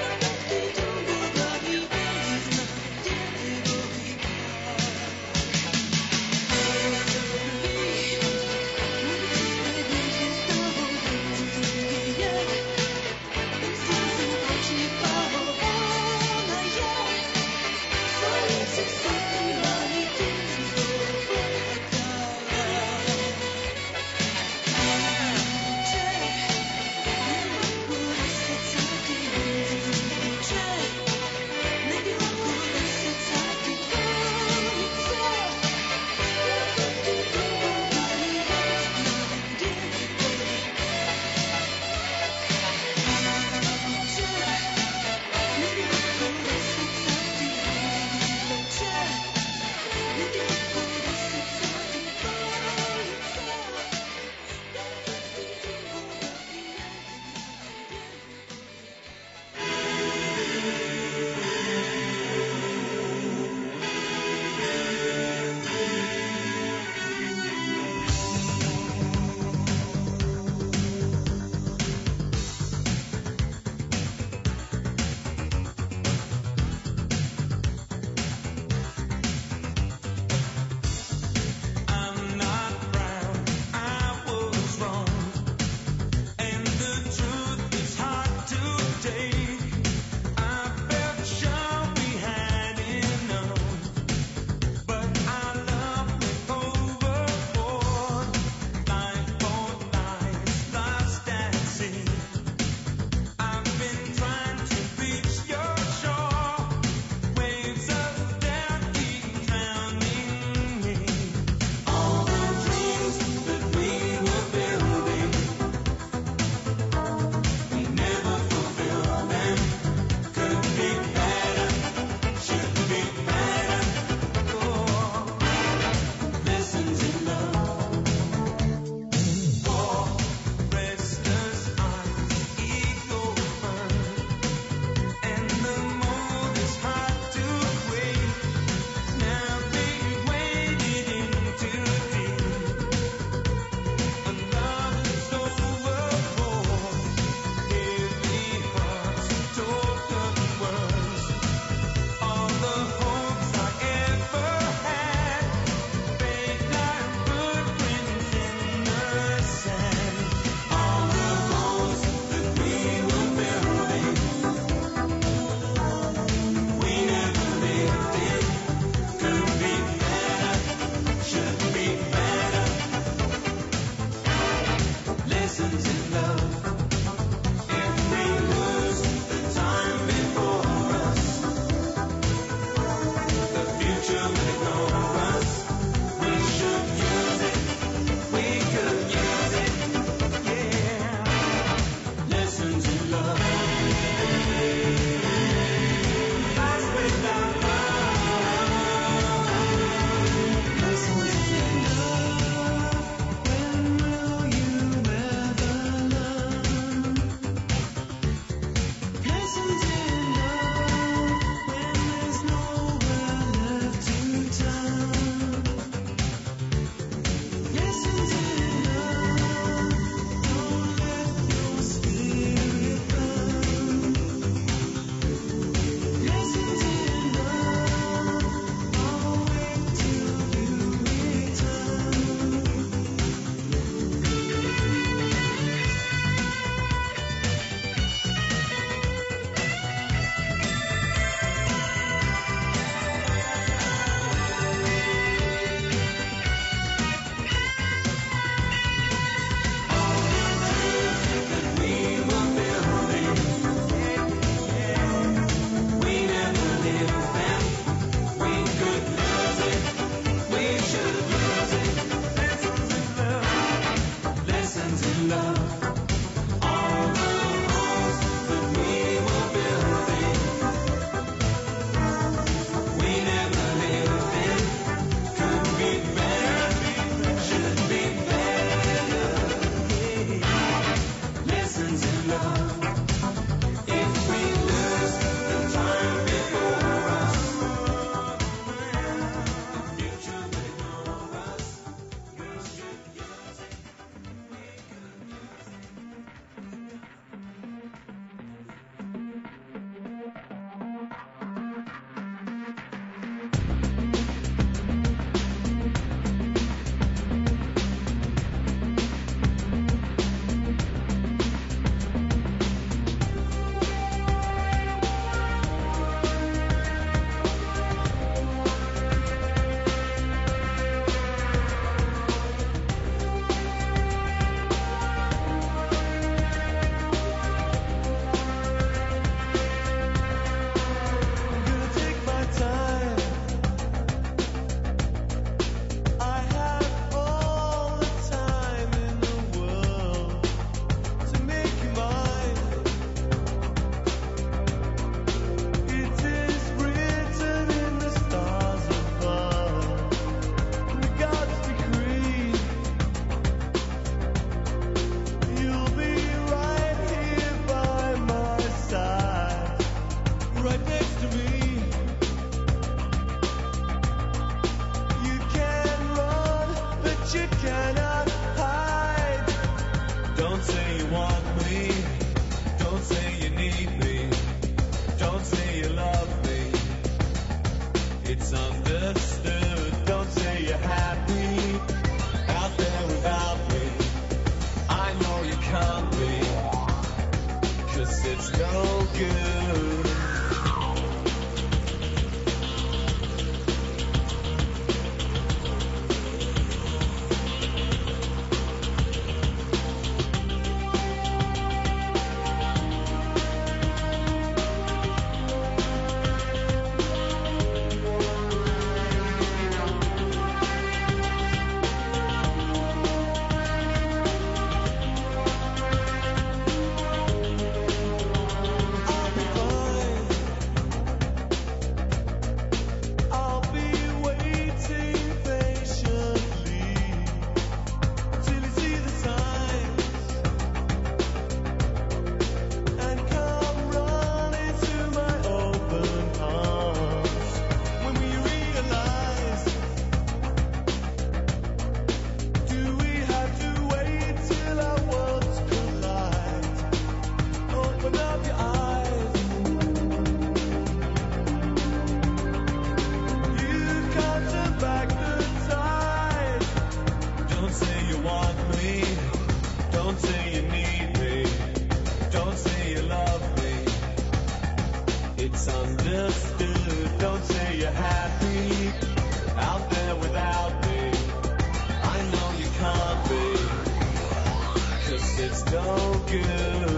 it's no good.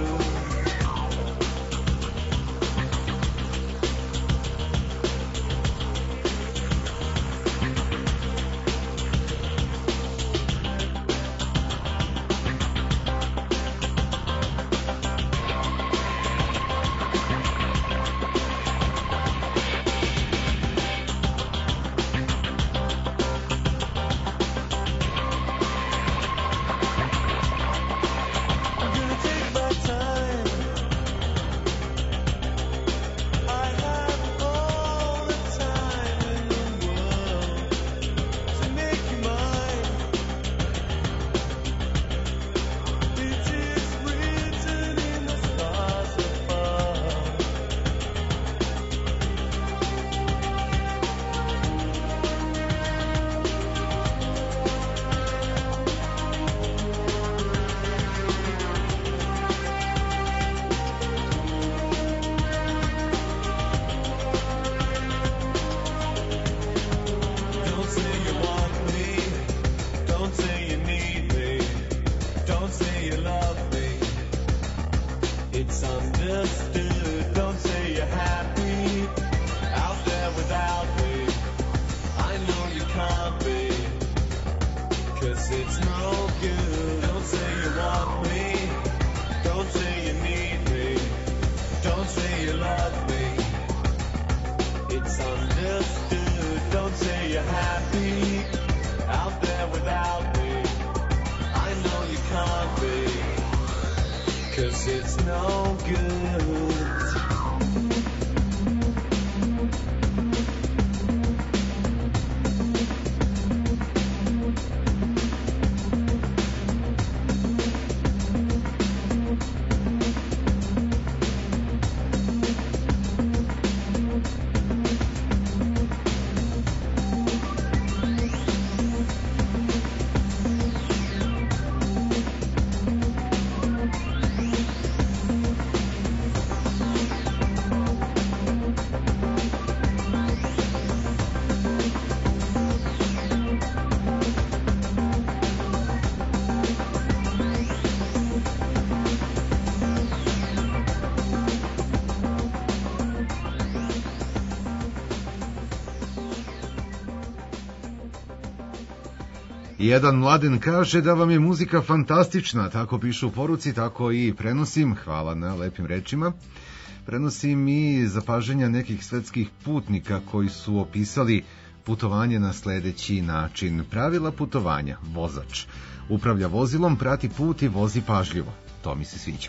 Jedan mladen kaže da vam je muzika fantastična, tako pišu u poruci, tako i prenosim, hvala na lepim rečima. Prenosim i zapažanja nekih svetskih putnika koji su opisali putovanje na sledeći način. Pravila putovanja: vozač upravlja vozilom, prati put i vozi pažljivo. To mi se sviđa.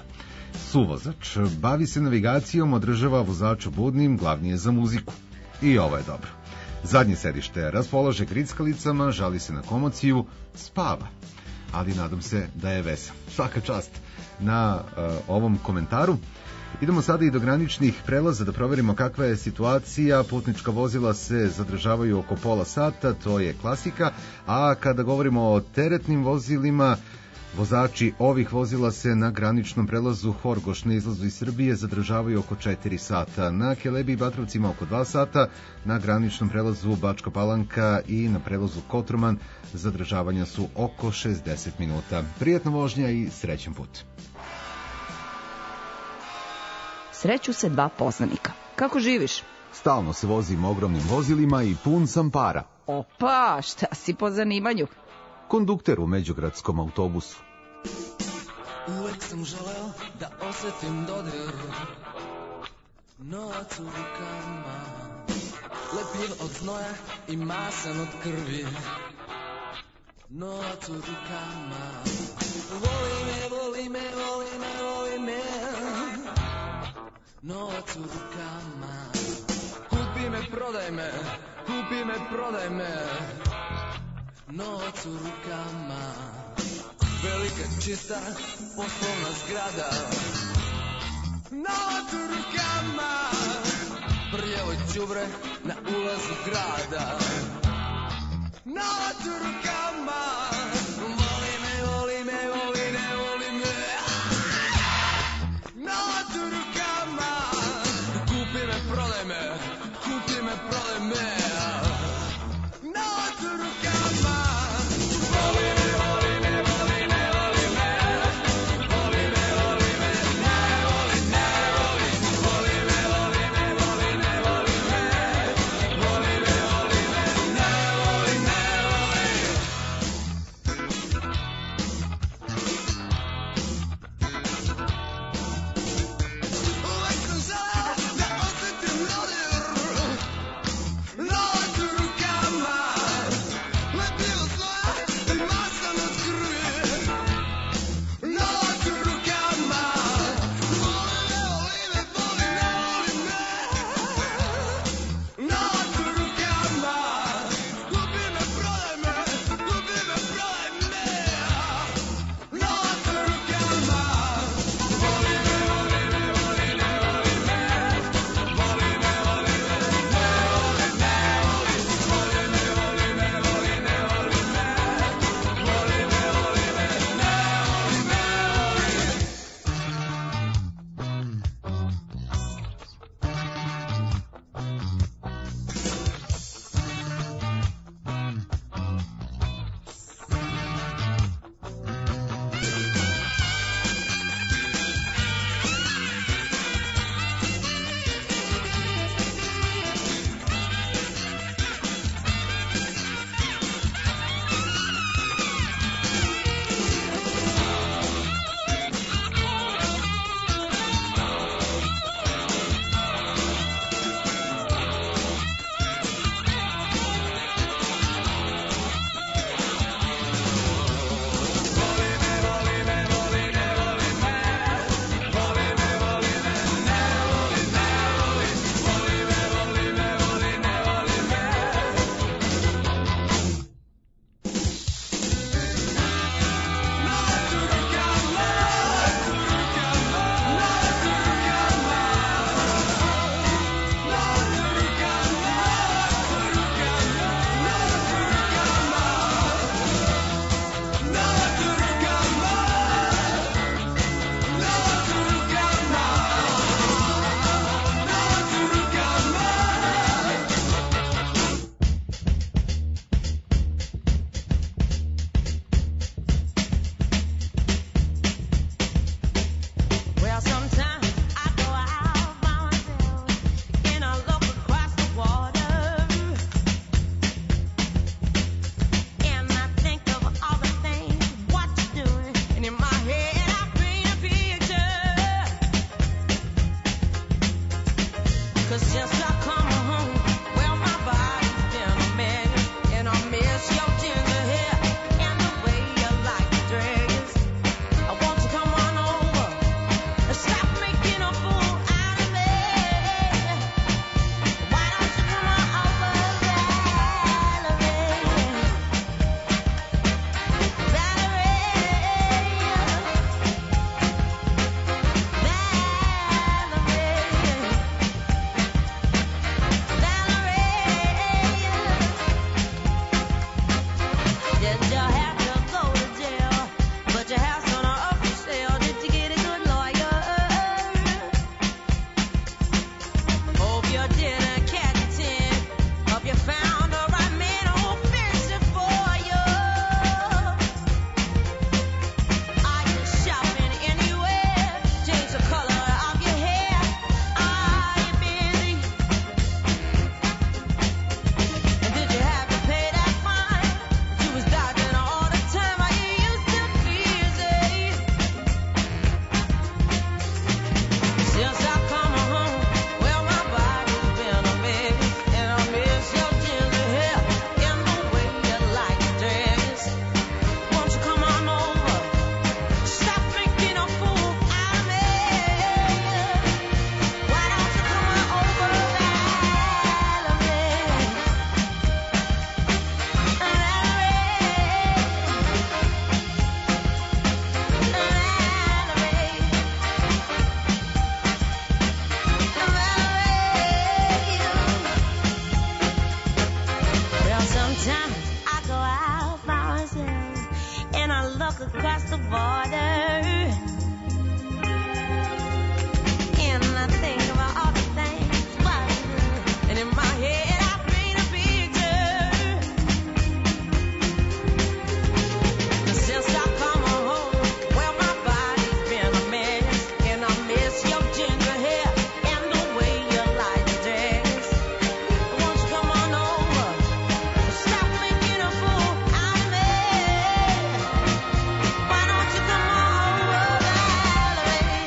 Suvozač bavi se navigacijom, održava vozača budnim, glavni je za muziku. I ovo je dobro. Zadnje sedište raspolaže grickalicama, žali se na komociju, spava. Ali nadam se da je vesel. Svaka čast na ovom komentaru. Idemo sada i do graničnih prelaza da proverimo kakva je situacija. Putnička vozila se zadržavaju oko pola sata, to je klasika. A kada govorimo o teretnim vozilima, vozači ovih vozila se na graničnom prelazu Horgoš na izlazu iz Srbije zadržavaju oko 4 sata, na Kelebi i Batrovcima oko 2 sata, na graničnom prelazu Bačka Palanka i na prelazu Kotroman zadržavanja su oko 60 minuta. Prijatna vožnja i srećan put. Sreću se dva poznanika. Kako živiš? Stalno se vozim ogromnim vozilima i pun sam para. Opa, šta si po zanimanju? Kondukter u međugradskom autobusu. Uvek sam želeo da osetim dodir novac u rukama, lepljiv od znoja i masan od krvi. Novac u rukama, voli me, voli me, voli me, voli me. Novac u rukama, kupi me, prodaj me, kupi me, prodaj me. Novac u rukama, velika čista poslovna zgrada. Novac u rukama, prljavo đubre na ulazu grada. Novac u rukama, voli me, voli me, voli me, voli me. Novac u rukama, kupi me, prodaj me, kupi me, prodaj me. Novac u rukama, voli me, voli me, voli me, voli me. walk across the border. And I think about all the things, and in my head I paint a picture. Since I come home, well my body's been a mess, and I miss your ginger hair and the way you like to dress. Won't you come on over? Stop making a fool out of me. Why don't you come on over, Valerie?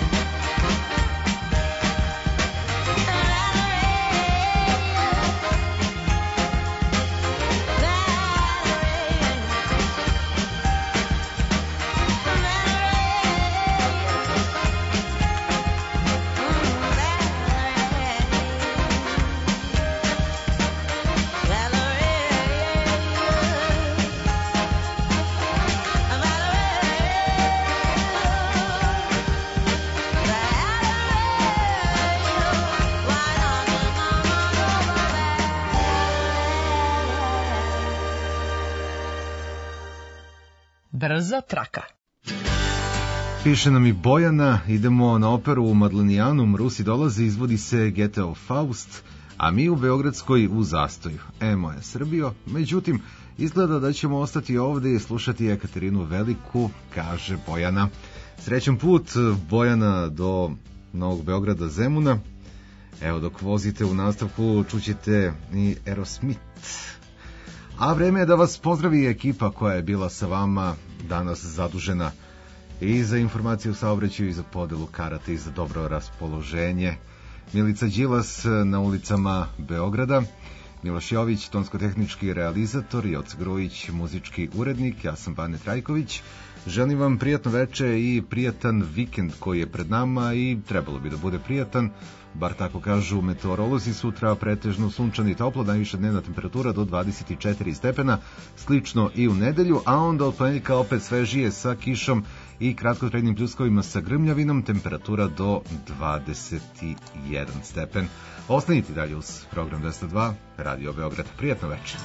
Brza traka. Piše nam i Bojana, idemo na operu u Madlenijanum, Rusi dolaze, izvodi se Geteo Faust, a mi u Beogradskoj u zastoju. Moja Srbijo, međutim, izgleda da ćemo ostati ovde i slušati Ekaterinu Veliku, kaže Bojana. Srećan put, Bojana, do Novog Beograda Zemuna. Evo, dok vozite u nastavku, čućete i Aerosmith. A vreme je da vas pozdravi ekipa koja je bila sa vama danas zadužena i za informacije u saobraćaju, i za podelu karata, i za dobro raspoloženje. Milica Đilas na ulicama Beograda, Miloš Jović, tonsko-tehnički realizator, Joc Grujić, muzički urednik, ja sam Bane Trajković. Želim vam prijatno veče i prijatan vikend koji je pred nama i trebalo bi da bude prijatan, bar tako kažu meteorolozi. Sutra pretežno sunčano i toplo, najviša dnevna temperatura do 24 stepena, slično i u nedelju, a onda od ponedjeljka opet svežije sa kišom i kratkotrajnim pljuskovima sa grmljavinom, temperatura do 21 stepen. Ostanite dalje uz program 202 Radio Beograd. Prijatno večer.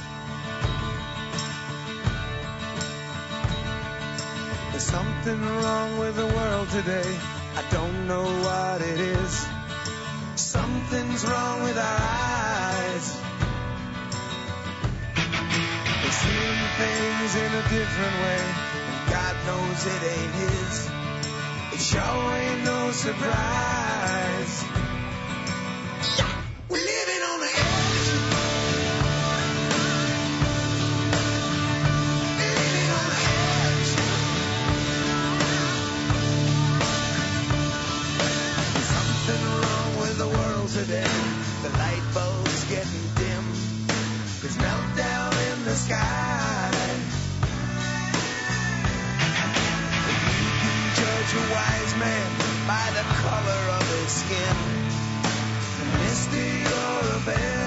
There's something wrong with the world today. I don't know what it is. Something's wrong with our eyes. We're seeing things in a different way, and God knows it ain't His. It sure ain't no surprise. We're living on the edge. Living on the edge. Something wrong with the world today. The light bulb's getting dim. There's meltdown in the sky. You can judge a wise man by the color of his skin. Misty or a bear.